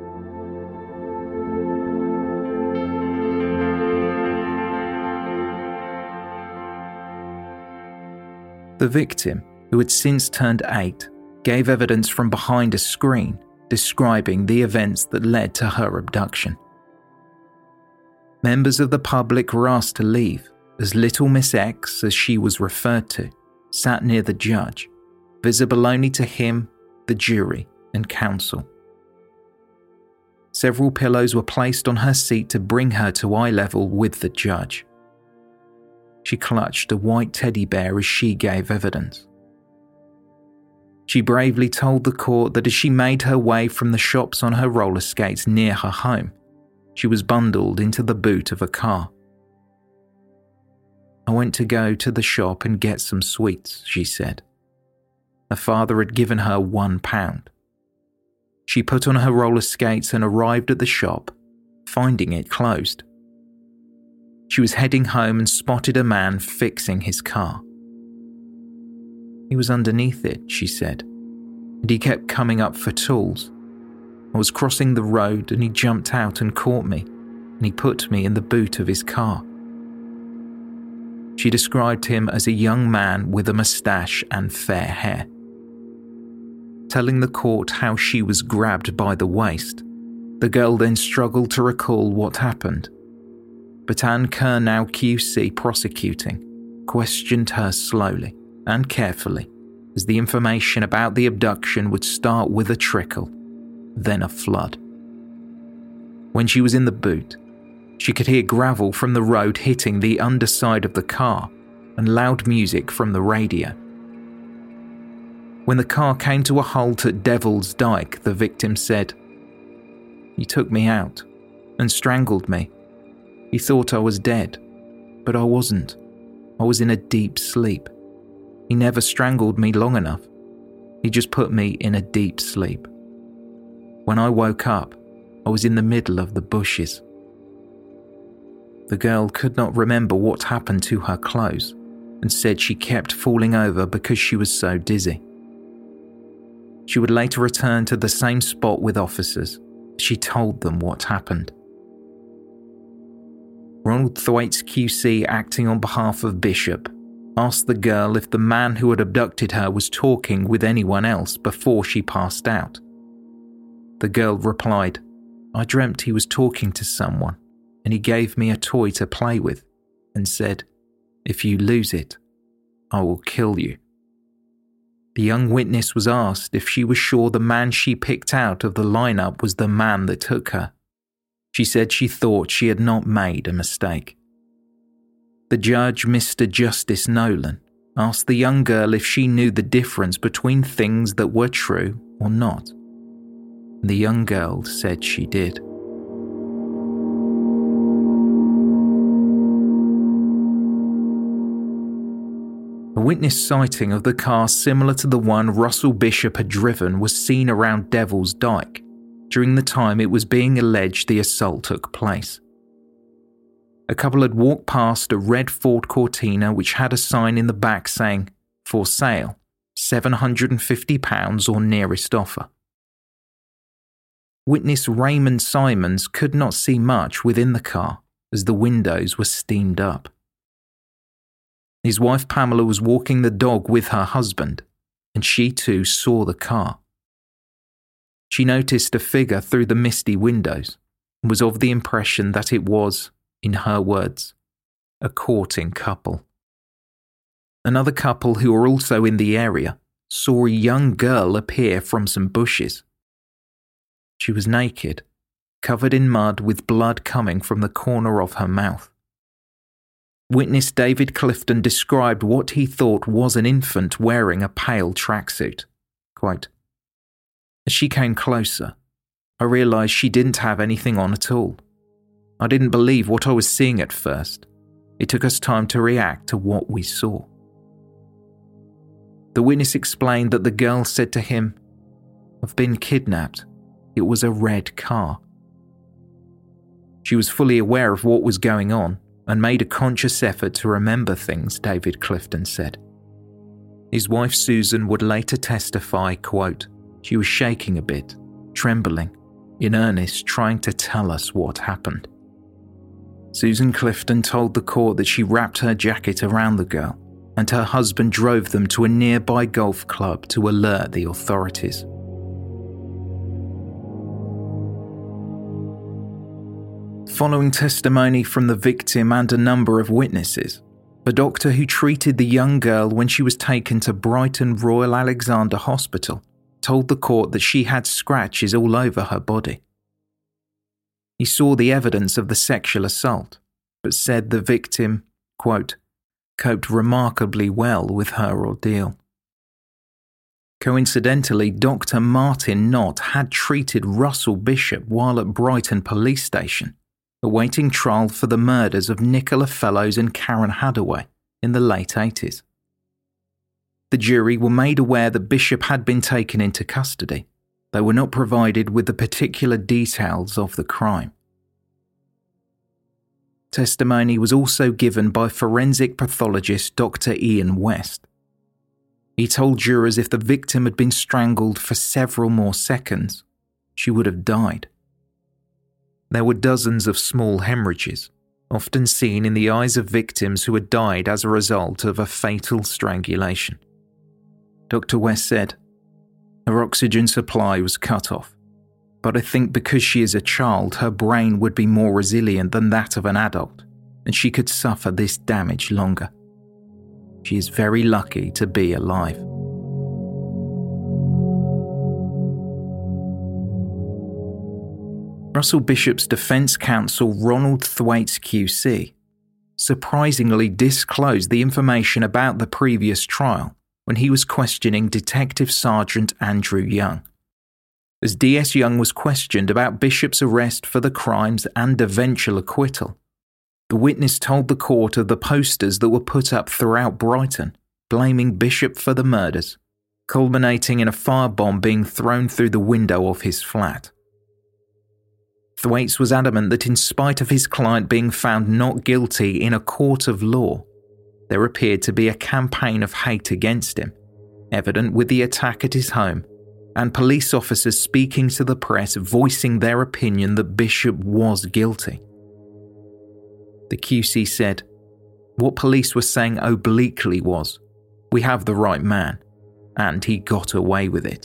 The victim, who had since turned eight, gave evidence from behind a screen describing the events that led to her abduction. Members of the public were asked to leave as Little Miss X, as she was referred to, sat near the judge, visible only to him, the jury, and counsel. Several pillows were placed on her seat to bring her to eye level with the judge. She clutched a white teddy bear as she gave evidence. She bravely told the court that as she made her way from the shops on her roller skates near her home, she was bundled into the boot of a car. "I went to go to the shop and get some sweets," she said. Her father had given her one pound. She put on her roller skates and arrived at the shop, finding it closed. She was heading home and spotted a man fixing his car. "He was underneath it," she said, "and he kept coming up for tools. I was crossing the road and he jumped out and caught me, and he put me in the boot of his car." She described him as a young man with a moustache and fair hair. Telling the court how she was grabbed by the waist, the girl then struggled to recall what happened. But Anne Kernow Q C prosecuting questioned her slowly and carefully, as the information about the abduction would start with a trickle, then a flood. When she was in the boot, she could hear gravel from the road hitting the underside of the car and loud music from the radio. When the car came to a halt at Devil's Dyke, the victim said, "He took me out and strangled me. He thought I was dead, but I wasn't. I was in a deep sleep. He never strangled me long enough. He just put me in a deep sleep. When I woke up, I was in the middle of the bushes." The girl could not remember what happened to her clothes and said she kept falling over because she was so dizzy. She would later return to the same spot with officers. She told them what happened. Ronald Thwaites Q C, acting on behalf of Bishop, asked the girl if the man who had abducted her was talking with anyone else before she passed out. The girl replied, "I dreamt he was talking to someone, and he gave me a toy to play with, and said, 'If you lose it, I will kill you.'" The young witness was asked if she was sure the man she picked out of the lineup was the man that took her. She said she thought she had not made a mistake. The judge, Mister Justice Nolan, asked the young girl if she knew the difference between things that were true or not. The young girl said she did. A witness sighting of the car similar to the one Russell Bishop had driven was seen around Devil's Dyke during the time it was being alleged the assault took place. A couple had walked past a red Ford Cortina which had a sign in the back saying, "For sale, seven hundred fifty pounds or nearest offer." Witness Raymond Simons could not see much within the car as the windows were steamed up. His wife Pamela was walking the dog with her husband, and she too saw the car. She noticed a figure through the misty windows and was of the impression that it was, in her words, a courting couple. Another couple who were also in the area saw a young girl appear from some bushes. She was naked, covered in mud with blood coming from the corner of her mouth. Witness David Clifton described what he thought was an infant wearing a pale tracksuit. Quote, "As she came closer, I realised she didn't have anything on at all. I didn't believe what I was seeing at first. It took us time to react to what we saw." The witness explained that the girl said to him, "I've been kidnapped. It was a red car." She was fully aware of what was going on and made a conscious effort to remember things, David Clifton said. His wife Susan would later testify, quote, "She was shaking a bit, trembling, in earnest trying to tell us what happened." Susan Clifton told the court that she wrapped her jacket around the girl and her husband drove them to a nearby golf club to alert the authorities. Following testimony from the victim and a number of witnesses, a doctor who treated the young girl when she was taken to Brighton Royal Alexandra Hospital told the court that she had scratches all over her body. He saw the evidence of the sexual assault, but said the victim, quote, coped remarkably well with her ordeal. Coincidentally, Doctor Martin Knott had treated Russell Bishop while at Brighton Police Station, awaiting trial for the murders of Nicola Fellows and Karen Hadaway in the late eighties. The jury were made aware that Bishop had been taken into custody. They were not provided with the particular details of the crime. Testimony was also given by forensic pathologist Doctor Ian West. He told jurors if the victim had been strangled for several more seconds, she would have died. There were dozens of small hemorrhages, often seen in the eyes of victims who had died as a result of a fatal strangulation. Doctor West said, "Her oxygen supply was cut off, but I think because she is a child, her brain would be more resilient than that of an adult, and she could suffer this damage longer. She is very lucky to be alive." Russell Bishop's defence counsel Ronald Thwaites Q C surprisingly disclosed the information about the previous trial when he was questioning Detective Sergeant Andrew Young. As D S Young was questioned about Bishop's arrest for the crimes and eventual acquittal, the witness told the court of the posters that were put up throughout Brighton, blaming Bishop for the murders, culminating in a firebomb being thrown through the window of his flat. Thwaites was adamant that in spite of his client being found not guilty in a court of law, there appeared to be a campaign of hate against him, evident with the attack at his home, and police officers speaking to the press voicing their opinion that Bishop was guilty. The Q C said, "What police were saying obliquely was, we have the right man, and he got away with it."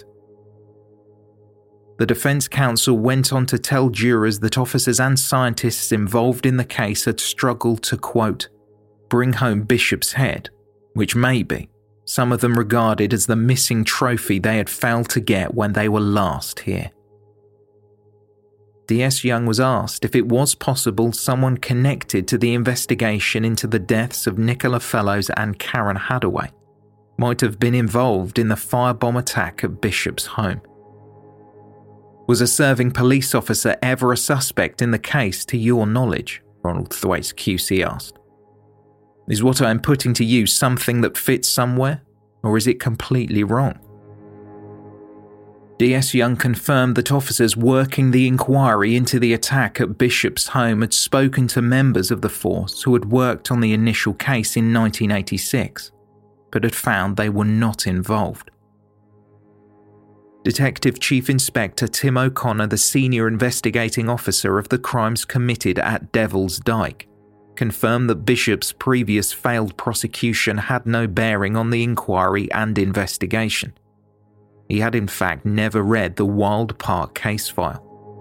The defence counsel went on to tell jurors that officers and scientists involved in the case had struggled to, quote, bring home Bishop's head, which may be, some of them regarded as the missing trophy they had failed to get when they were last here. D S Young was asked if it was possible someone connected to the investigation into the deaths of Nicola Fellows and Karen Hadaway might have been involved in the firebomb attack at Bishop's home. Was a serving police officer ever a suspect in the case to your knowledge? Ronald Thwaites Q C asked. Is what I am putting to you something that fits somewhere, or is it completely wrong? D S Young confirmed that officers working the inquiry into the attack at Bishop's home had spoken to members of the force who had worked on the initial case in nineteen eighty-six, but had found they were not involved. Detective Chief Inspector Tim O'Connor, the senior investigating officer of the crimes committed at Devil's Dyke, confirmed that Bishop's previous failed prosecution had no bearing on the inquiry and investigation. He had in fact never read the Wild Park case file.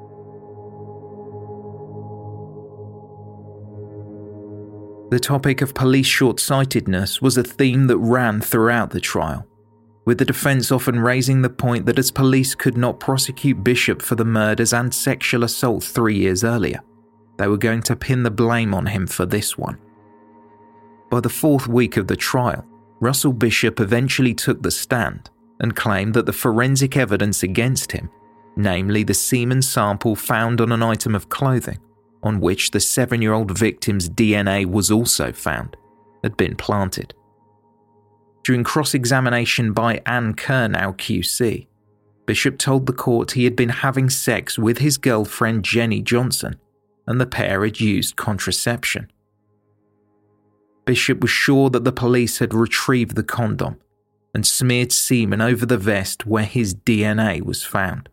The topic of police short-sightedness was a theme that ran throughout the trial, with the defence often raising the point that as police could not prosecute Bishop for the murders and sexual assault three years earlier, they were going to pin the blame on him for this one. By the fourth week of the trial, Russell Bishop eventually took the stand and claimed that the forensic evidence against him, namely the semen sample found on an item of clothing, on which the seven-year-old victim's D N A was also found, had been planted. During cross-examination by Anne Kernow Q C, Bishop told the court he had been having sex with his girlfriend Jenny Johnson and the pair had used contraception. Bishop was sure that the police had retrieved the condom and smeared semen over the vest where his D N A was found.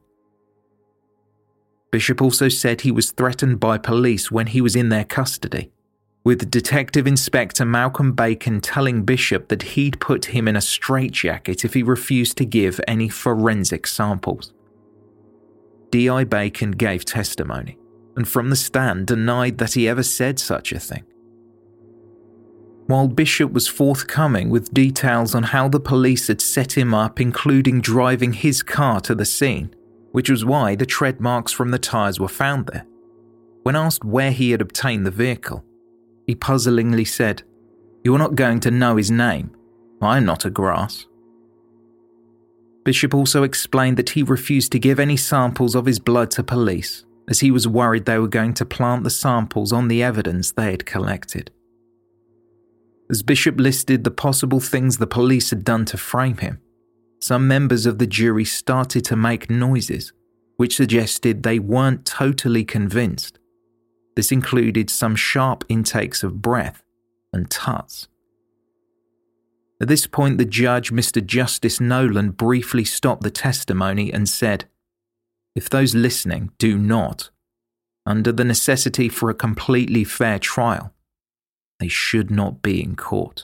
Bishop also said he was threatened by police when he was in their custody, with Detective Inspector Malcolm Bacon telling Bishop that he'd put him in a straitjacket if he refused to give any forensic samples. D I Bacon gave testimony, and from the stand denied that he ever said such a thing. While Bishop was forthcoming with details on how the police had set him up, including driving his car to the scene, which was why the tread marks from the tyres were found there, when asked where he had obtained the vehicle, he puzzlingly said, "You're not going to know his name. I'm not a grass." Bishop also explained that he refused to give any samples of his blood to police, as he was worried they were going to plant the samples on the evidence they had collected. As Bishop listed the possible things the police had done to frame him, some members of the jury started to make noises, which suggested they weren't totally convinced. This included some sharp intakes of breath and tuts. At this point, the judge, Mister Justice Nolan, briefly stopped the testimony and said, "If those listening do not, under the necessity for a completely fair trial, they should not be in court."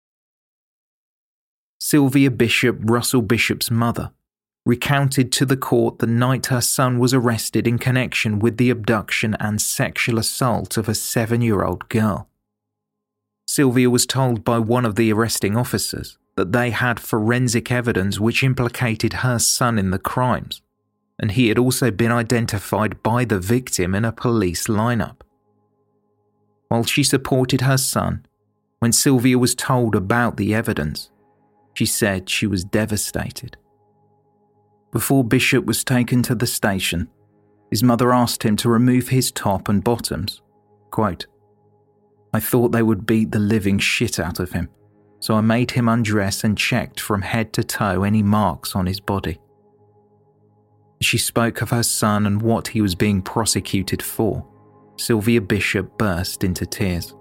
Sylvia Bishop, Russell Bishop's mother, recounted to the court the night her son was arrested in connection with the abduction and sexual assault of a seven-year-old girl. Sylvia was told by one of the arresting officers that they had forensic evidence which implicated her son in the crimes, and he had also been identified by the victim in a police lineup. While she supported her son, when Sylvia was told about the evidence, she said she was devastated. Before Bishop was taken to the station, his mother asked him to remove his top and bottoms. Quote, "I thought they would beat the living shit out of him, so I made him undress and checked from head to toe any marks on his body." She spoke of her son and what he was being prosecuted for. Sylvia Bishop burst into tears.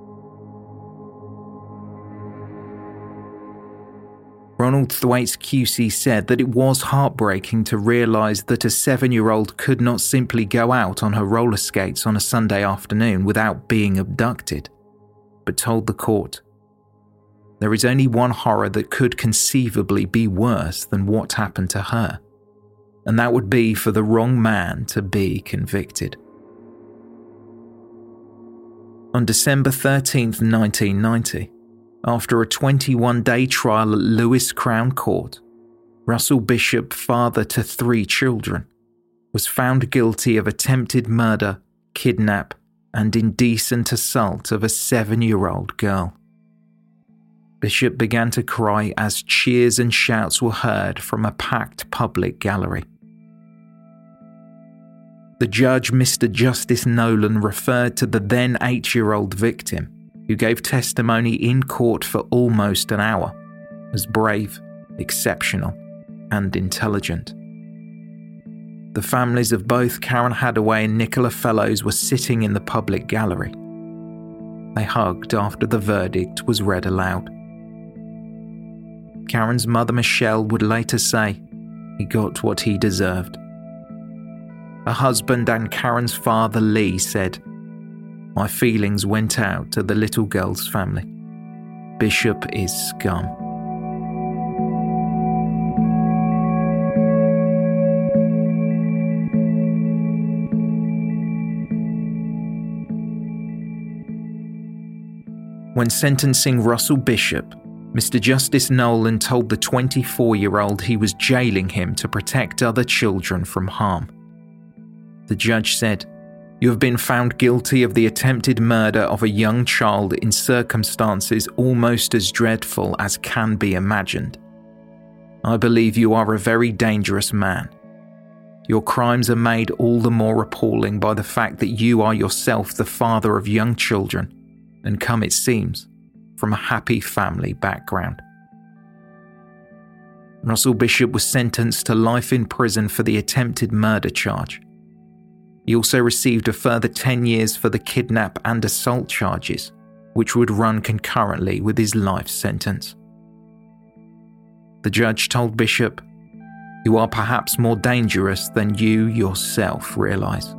Ronald Thwaites Q C said that it was heartbreaking to realise that a seven-year-old could not simply go out on her roller skates on a Sunday afternoon without being abducted, but told the court, "There is only one horror that could conceivably be worse than what happened to her, and that would be for the wrong man to be convicted." On December thirteenth, nineteen ninety, after a twenty-one day trial at Lewis Crown Court, Russell Bishop, father to three children, was found guilty of attempted murder, kidnap, and indecent assault of a seven-year-old girl. Bishop began to cry as cheers and shouts were heard from a packed public gallery. The judge, Mister Justice Nolan, referred to the then eight-year-old victim, who gave testimony in court for almost an hour, as brave, exceptional, and intelligent. The families of both Karen Hadaway and Nicola Fellows were sitting in the public gallery. They hugged after the verdict was read aloud. Karen's mother, Michelle, would later say he got what he deserved. Her husband and Karen's father, Lee, said, "My feelings went out to the little girl's family. Bishop is scum." When sentencing Russell Bishop, Mister Justice Nolan told the twenty-four-year-old he was jailing him to protect other children from harm. The judge said, "You have been found guilty of the attempted murder of a young child in circumstances almost as dreadful as can be imagined. I believe you are a very dangerous man. Your crimes are made all the more appalling by the fact that you are yourself the father of young children and come, it seems, from a happy family background." Russell Bishop was sentenced to life in prison for the attempted murder charge. He also received a further ten years for the kidnap and assault charges, which would run concurrently with his life sentence. The judge told Bishop, "You are perhaps more dangerous than you yourself realise."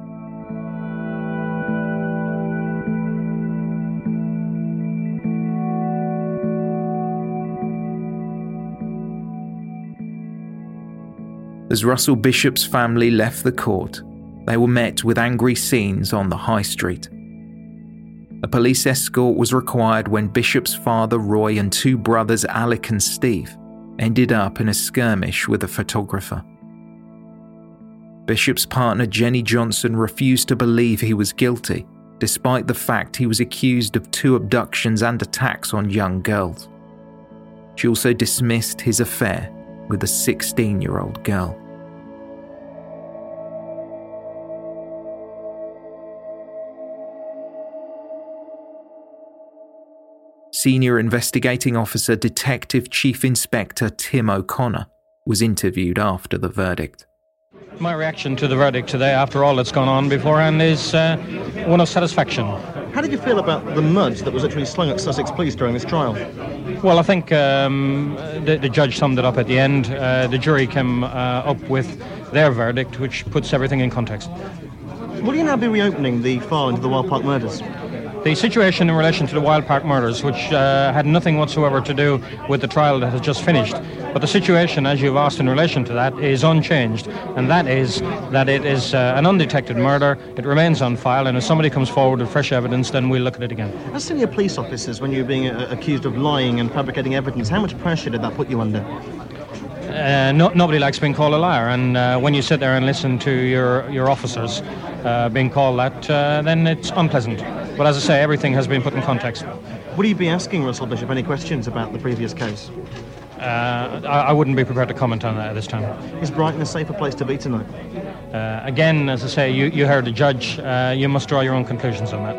As Russell Bishop's family left the court, they were met with angry scenes on the high street. A police escort was required when Bishop's father Roy and two brothers Alec and Steve ended up in a skirmish with a photographer. Bishop's partner Jenny Johnson refused to believe he was guilty, despite the fact he was accused of two abductions and attacks on young girls. She also dismissed his affair with a sixteen-year-old girl. Senior Investigating Officer Detective Chief Inspector Tim O'Connor was interviewed after the verdict. My reaction to the verdict today, after all that's gone on beforehand, is uh, one of satisfaction. How did you feel about the mud that was actually slung at Sussex Police during this trial? Well, I think um, the, the judge summed it up at the end. Uh, the jury came uh, up with their verdict, which puts everything in context. Will you now be reopening the file into the Wild Park murders? The situation in relation to the Wild Park murders, which uh, had nothing whatsoever to do with the trial that has just finished. But the situation, as you've asked in relation to that, is unchanged. And that is that it is uh, an undetected murder. It remains on file. And if somebody comes forward with fresh evidence, then we'll look at it again. As senior police officers, when you were being uh, accused of lying and fabricating evidence, how much pressure did that put you under? Uh, no, nobody likes being called a liar. And uh, when you sit there and listen to your, your officers uh, being called that, uh, then it's unpleasant. But as I say, everything has been put in context. Would you be asking Russell Bishop any questions about the previous case? Uh, I, I wouldn't be prepared to comment on that at this time. Is Brighton a safer place to be tonight? Uh, again, as I say, you, you heard the judge. Uh, you must draw your own conclusions on that.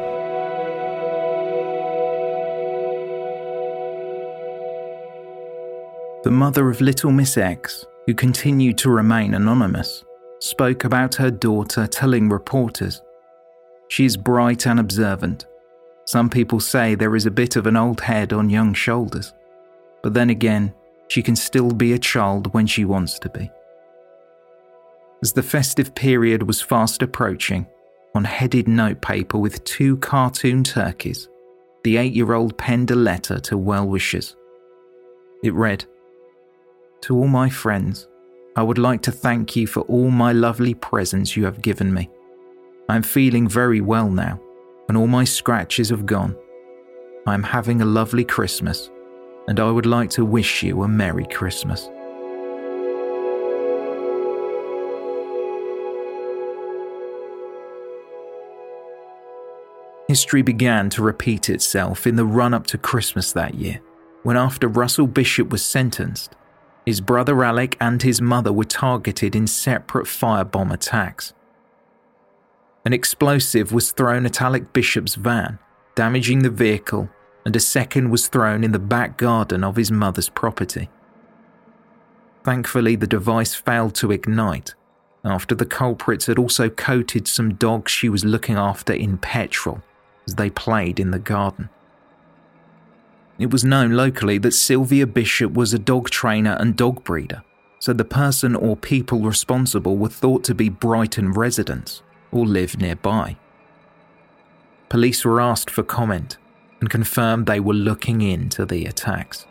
The mother of little Miss X, who continued to remain anonymous, spoke about her daughter telling reporters, "She is bright and observant. Some people say there is a bit of an old head on young shoulders. But then again, she can still be a child when she wants to be." As the festive period was fast approaching, on headed notepaper with two cartoon turkeys, the eight-year-old penned a letter to well-wishers. It read, "To all my friends, I would like to thank you for all my lovely presents you have given me. I am feeling very well now, and all my scratches have gone. I am having a lovely Christmas, and I would like to wish you a Merry Christmas." History began to repeat itself in the run-up to Christmas that year, when after Russell Bishop was sentenced, his brother Alec and his mother were targeted in separate firebomb attacks. An explosive was thrown at Alec Bishop's van, damaging the vehicle, and a second was thrown in the back garden of his mother's property. Thankfully, the device failed to ignite, after the culprits had also coated some dogs she was looking after in petrol as they played in the garden. It was known locally that Sylvia Bishop was a dog trainer and dog breeder, so the person or people responsible were thought to be Brighton residents or live nearby. Police were asked for comment and confirmed they were looking into the attacks.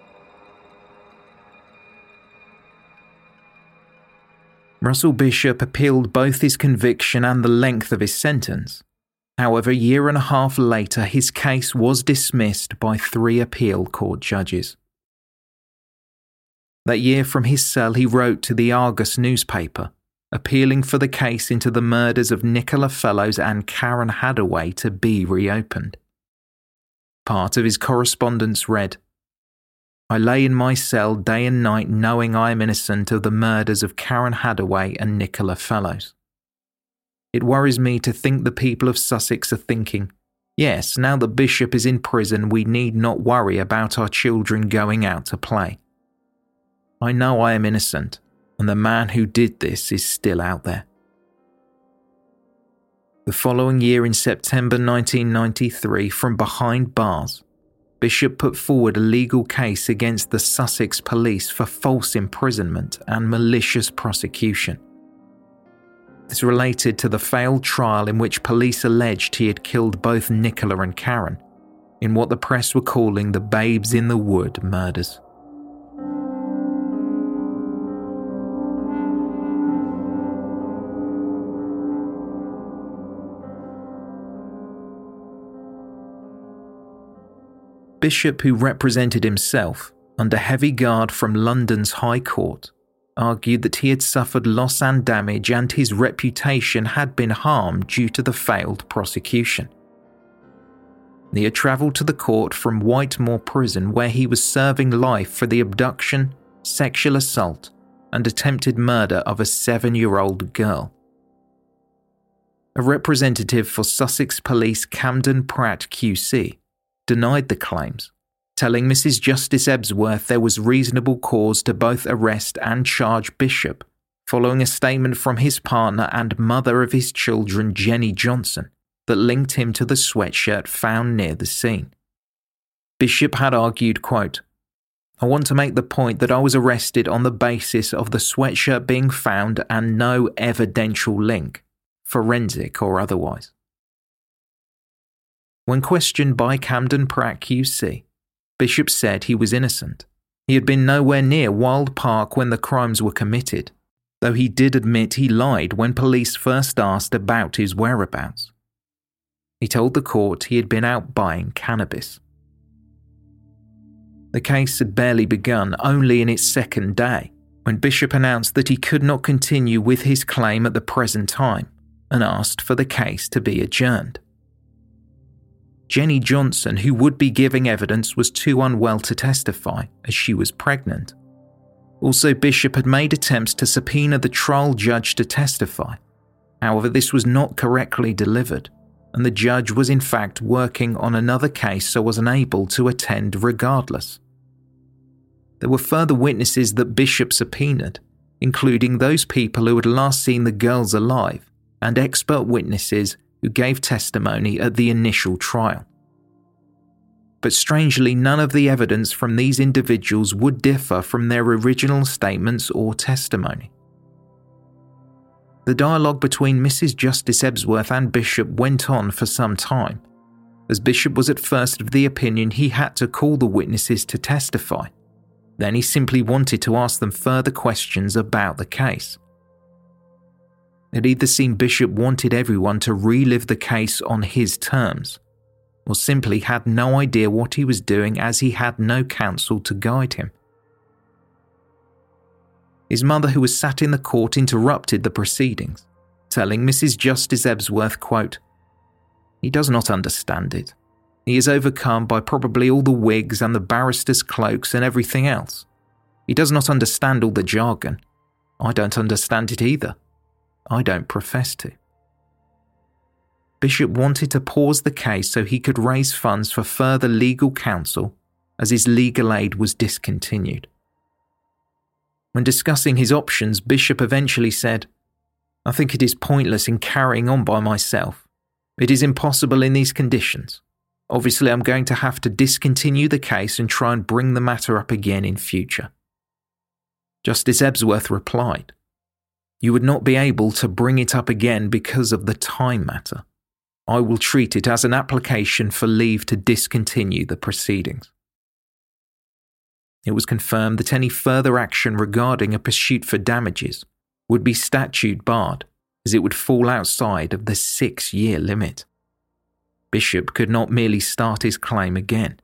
Russell Bishop appealed both his conviction and the length of his sentence. However, a year and a half later, his case was dismissed by three appeal court judges. That year, from his cell, he wrote to the Argus newspaper, appealing for the case into the murders of Nicola Fellows and Karen Hadaway to be reopened. Part of his correspondence read, "I lay in my cell day and night knowing I am innocent of the murders of Karen Hadaway and Nicola Fellows. It worries me to think the people of Sussex are thinking, yes, now that Bishop is in prison, we need not worry about our children going out to play. I know I am innocent, and the man who did this is still out there. The following year, in September nineteen ninety-three, from behind bars, Bishop put forward a legal case against the Sussex police for false imprisonment and malicious prosecution. This related to the failed trial in which police alleged he had killed both Nicola and Karen, in what the press were calling the Babes in the Wood murders. Bishop, who represented himself under heavy guard from London's High Court, argued that he had suffered loss and damage and his reputation had been harmed due to the failed prosecution. He had travelled to the court from Whitemoor Prison, where he was serving life for the abduction, sexual assault, and attempted murder of a seven-year-old girl. A representative for Sussex Police, Camden Pratt Q C, denied the claims, telling Missus Justice Ebsworth there was reasonable cause to both arrest and charge Bishop, following a statement from his partner and mother of his children, Jenny Johnson, that linked him to the sweatshirt found near the scene. Bishop had argued, quote, "I want to make the point that I was arrested on the basis of the sweatshirt being found and no evidential link, forensic or otherwise." When questioned by Camden Pratt Q C, Bishop said he was innocent. He had been nowhere near Wild Park when the crimes were committed, though he did admit he lied when police first asked about his whereabouts. He told the court he had been out buying cannabis. The case had barely begun, only in its second day, when Bishop announced that he could not continue with his claim at the present time and asked for the case to be adjourned. Jenny Johnson, who would be giving evidence, was too unwell to testify as she was pregnant. Also, Bishop had made attempts to subpoena the trial judge to testify. However, this was not correctly delivered, and the judge was in fact working on another case, so was unable to attend regardless. There were further witnesses that Bishop subpoenaed, including those people who had last seen the girls alive and expert witnesses who gave testimony at the initial trial. But strangely, none of the evidence from these individuals would differ from their original statements or testimony. The dialogue between Missus Justice Ebsworth and Bishop went on for some time, as Bishop was at first of the opinion he had to call the witnesses to testify. Then he simply wanted to ask them further questions about the case. It either seemed Bishop wanted everyone to relive the case on his terms, or simply had no idea what he was doing as he had no counsel to guide him. His mother, who was sat in the court, interrupted the proceedings, telling Missus Justice Ebsworth, quote, "He does not understand it. He is overcome by probably all the wigs and the barristers' cloaks and everything else. He does not understand all the jargon. I don't understand it either. I don't profess to." Bishop wanted to pause the case so he could raise funds for further legal counsel, as his legal aid was discontinued. When discussing his options, Bishop eventually said, "I think it is pointless in carrying on by myself. It is impossible in these conditions. Obviously, I'm going to have to discontinue the case and try and bring the matter up again in future." Justice Ebsworth replied, "You would not be able to bring it up again because of the time matter. I will treat it as an application for leave to discontinue the proceedings." It was confirmed that any further action regarding a pursuit for damages would be statute barred, as it would fall outside of the six-year limit. Bishop could not merely start his claim again.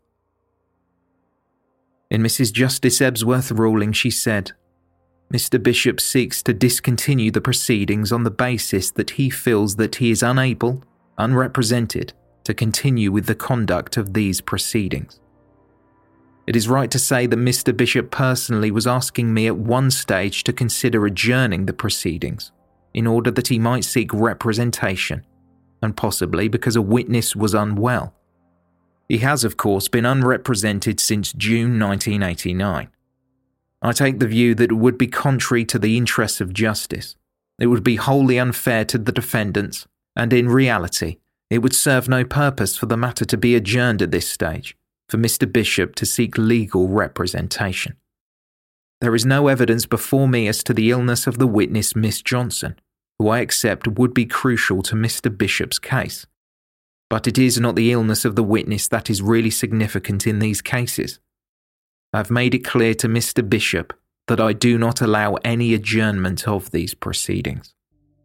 In Missus Justice Ebsworth's ruling, she said, "Mister Bishop seeks to discontinue the proceedings on the basis that he feels that he is unable, unrepresented, to continue with the conduct of these proceedings. It is right to say that Mister Bishop personally was asking me at one stage to consider adjourning the proceedings in order that he might seek representation, and possibly because a witness was unwell. He has, of course, been unrepresented since June nineteen eighty-nine. I take the view that it would be contrary to the interests of justice. It would be wholly unfair to the defendants, and in reality, it would serve no purpose for the matter to be adjourned at this stage, for Mister Bishop to seek legal representation. There is no evidence before me as to the illness of the witness Miss Johnson, who I accept would be crucial to Mister Bishop's case. But it is not the illness of the witness that is really significant in these cases. I have made it clear to Mister Bishop that I do not allow any adjournment of these proceedings.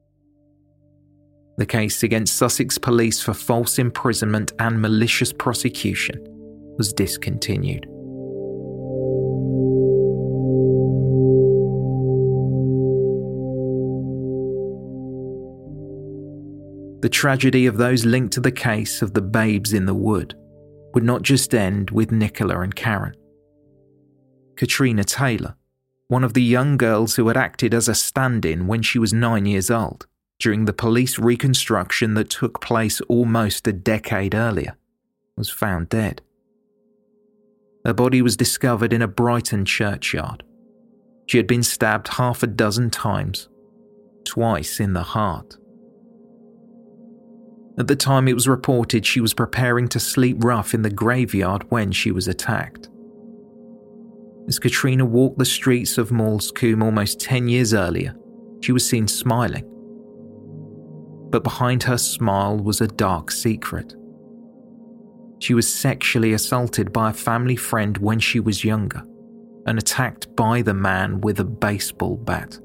The case against Sussex Police for false imprisonment and malicious prosecution was discontinued. The tragedy of those linked to the case of the babes in the wood would not just end with Nicola and Karen. Katrina Taylor, one of the young girls who had acted as a stand-in when she was nine years old during the police reconstruction that took place almost a decade earlier, was found dead. Her body was discovered in a Brighton churchyard. She had been stabbed half a dozen times, twice in the heart. At the time it was reported she was preparing to sleep rough in the graveyard when she was attacked. As Katrina walked the streets of Moulsecoombe almost ten years earlier, she was seen smiling. But behind her smile was a dark secret. She was sexually assaulted by a family friend when she was younger and attacked by the man with a baseball bat.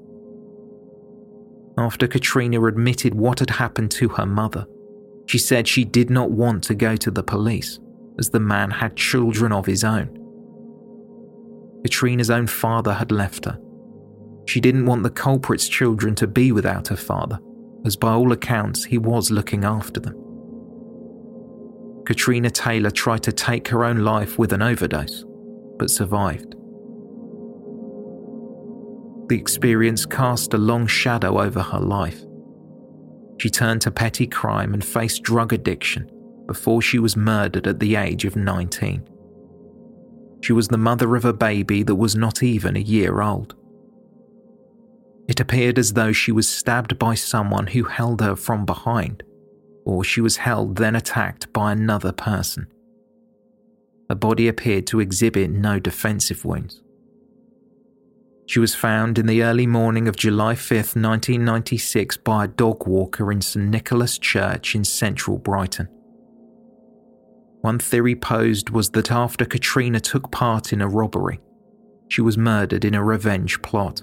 After Katrina admitted what had happened to her mother, she said she did not want to go to the police, as the man had children of his own. Katrina's own father had left her. She didn't want the culprit's children to be without her father, as by all accounts he was looking after them. Katrina Taylor tried to take her own life with an overdose, but survived. The experience cast a long shadow over her life. She turned to petty crime and faced drug addiction before she was murdered at the age of nineteen. She was the mother of a baby that was not even a year old. It appeared as though she was stabbed by someone who held her from behind, or she was held then attacked by another person. Her body appeared to exhibit no defensive wounds. She was found in the early morning of July fifth, nineteen ninety-six by a dog walker in St Nicholas Church in central Brighton. One theory posed was that after Katrina took part in a robbery, she was murdered in a revenge plot.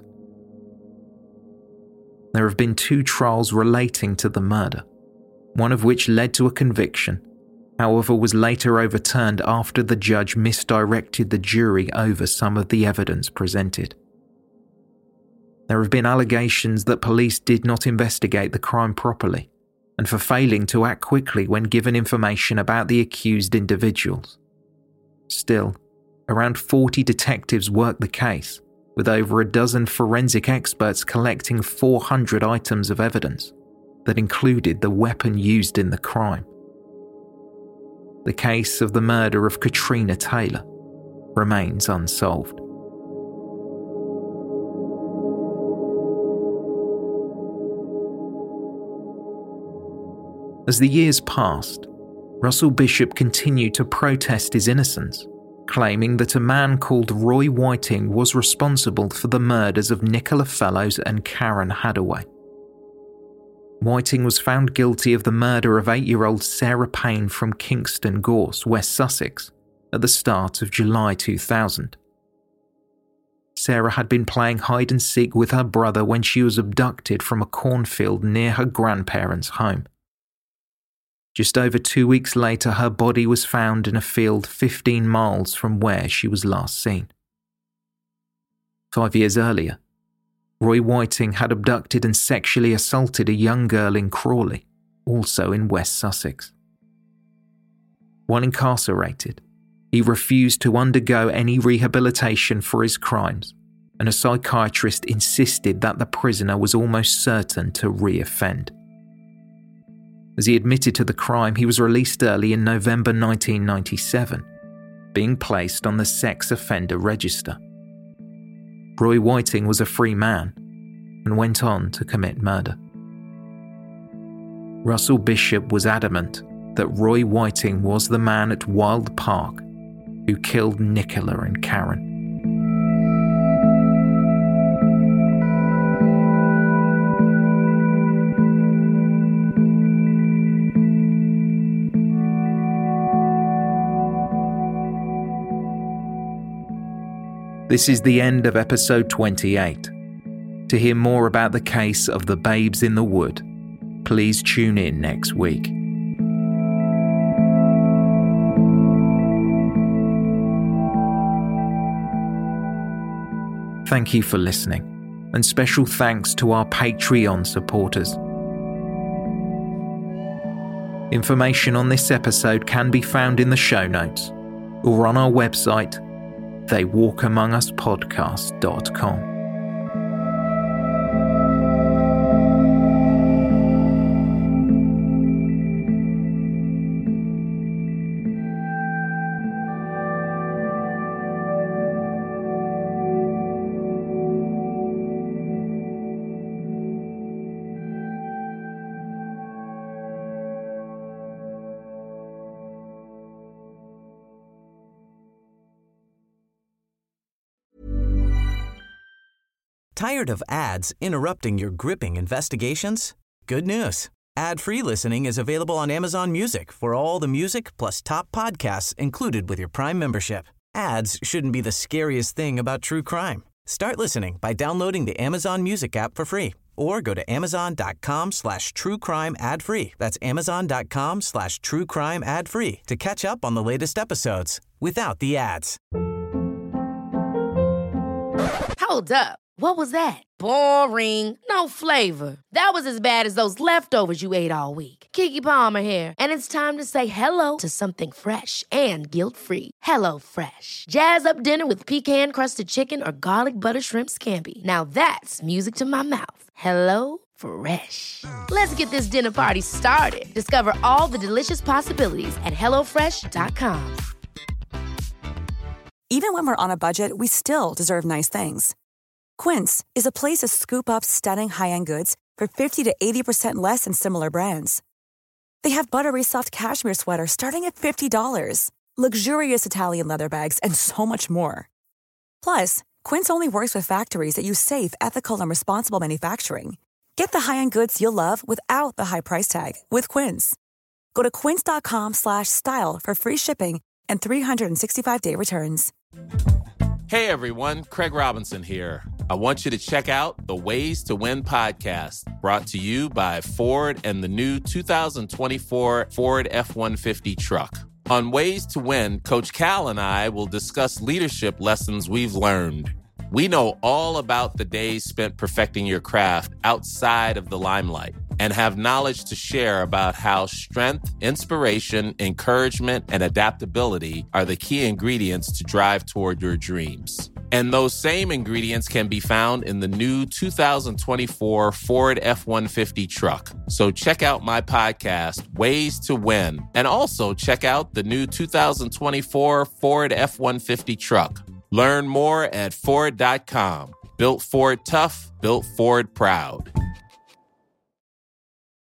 There have been two trials relating to the murder, one of which led to a conviction, however was later overturned after the judge misdirected the jury over some of the evidence presented. There have been allegations that police did not investigate the crime properly, and for failing to act quickly when given information about the accused individuals. Still, around forty detectives worked the case, with over a dozen forensic experts collecting four hundred items of evidence that included the weapon used in the crime. The case of the murder of Katrina Taylor remains unsolved. As the years passed, Russell Bishop continued to protest his innocence, claiming that a man called Roy Whiting was responsible for the murders of Nicola Fellows and Karen Hadaway. Whiting was found guilty of the murder of eight-year-old Sarah Payne from Kingston Gorse, West Sussex, at the start of July two thousand. Sarah had been playing hide-and-seek with her brother when she was abducted from a cornfield near her grandparents' home. Just over two weeks later, her body was found in a field fifteen miles from where she was last seen. Five years earlier, Roy Whiting had abducted and sexually assaulted a young girl in Crawley, also in West Sussex. While incarcerated, he refused to undergo any rehabilitation for his crimes, and a psychiatrist insisted that the prisoner was almost certain to re-offend. As he admitted to the crime, he was released early in November nineteen ninety-seven, being placed on the sex offender register. Roy Whiting was a free man and went on to commit murder. Russell Bishop was adamant that Roy Whiting was the man at Wild Park who killed Nicola and Karen. This is the end of episode twenty-eight. To hear more about the case of the Babes in the Wood, please tune in next week. Thank you for listening, and special thanks to our Patreon supporters. Information on this episode can be found in the show notes or on our website, they walk among us podcast dot com. Tired of ads interrupting your gripping investigations? Good news. Ad-free listening is available on Amazon Music for all the music plus top podcasts included with your Prime membership. Ads shouldn't be the scariest thing about true crime. Start listening by downloading the Amazon Music app for free or go to amazon.com slash true crime ad free. That's amazon.com slash true crime ad free to catch up on the latest episodes without the ads. Hold up. What was that? Boring. No flavor. That was as bad as those leftovers you ate all week. Keke Palmer here, and it's time to say hello to something fresh and guilt-free. Hello Fresh. Jazz up dinner with pecan-crusted chicken or garlic butter shrimp scampi. Now that's music to my mouth. Hello Fresh. Let's get this dinner party started. Discover all the delicious possibilities at hello fresh dot com. Even when we're on a budget, we still deserve nice things. Quince is a place to scoop up stunning high-end goods for fifty to eighty percent less than similar brands. They have buttery soft cashmere sweaters starting at fifty dollars, luxurious Italian leather bags, and so much more. Plus, Quince only works with factories that use safe, ethical, and responsible manufacturing. Get the high-end goods you'll love without the high price tag with Quince. Go to quince.com slash style for free shipping and three sixty-five day returns. Hey everyone, Craig Robinson here. I want you to check out the Ways to Win podcast, brought to you by Ford and the new two thousand twenty-four Ford F one fifty truck. On Ways to Win, Coach Cal and I will discuss leadership lessons we've learned. We know all about the days spent perfecting your craft outside of the limelight and have knowledge to share about how strength, inspiration, encouragement, and adaptability are the key ingredients to drive toward your dreams. And those same ingredients can be found in the new two thousand twenty-four Ford F one fifty truck. So check out my podcast, Ways to Win, and also check out the new two thousand twenty-four Ford F one fifty truck. Learn more at Ford dot com. Built Ford tough, built Ford proud.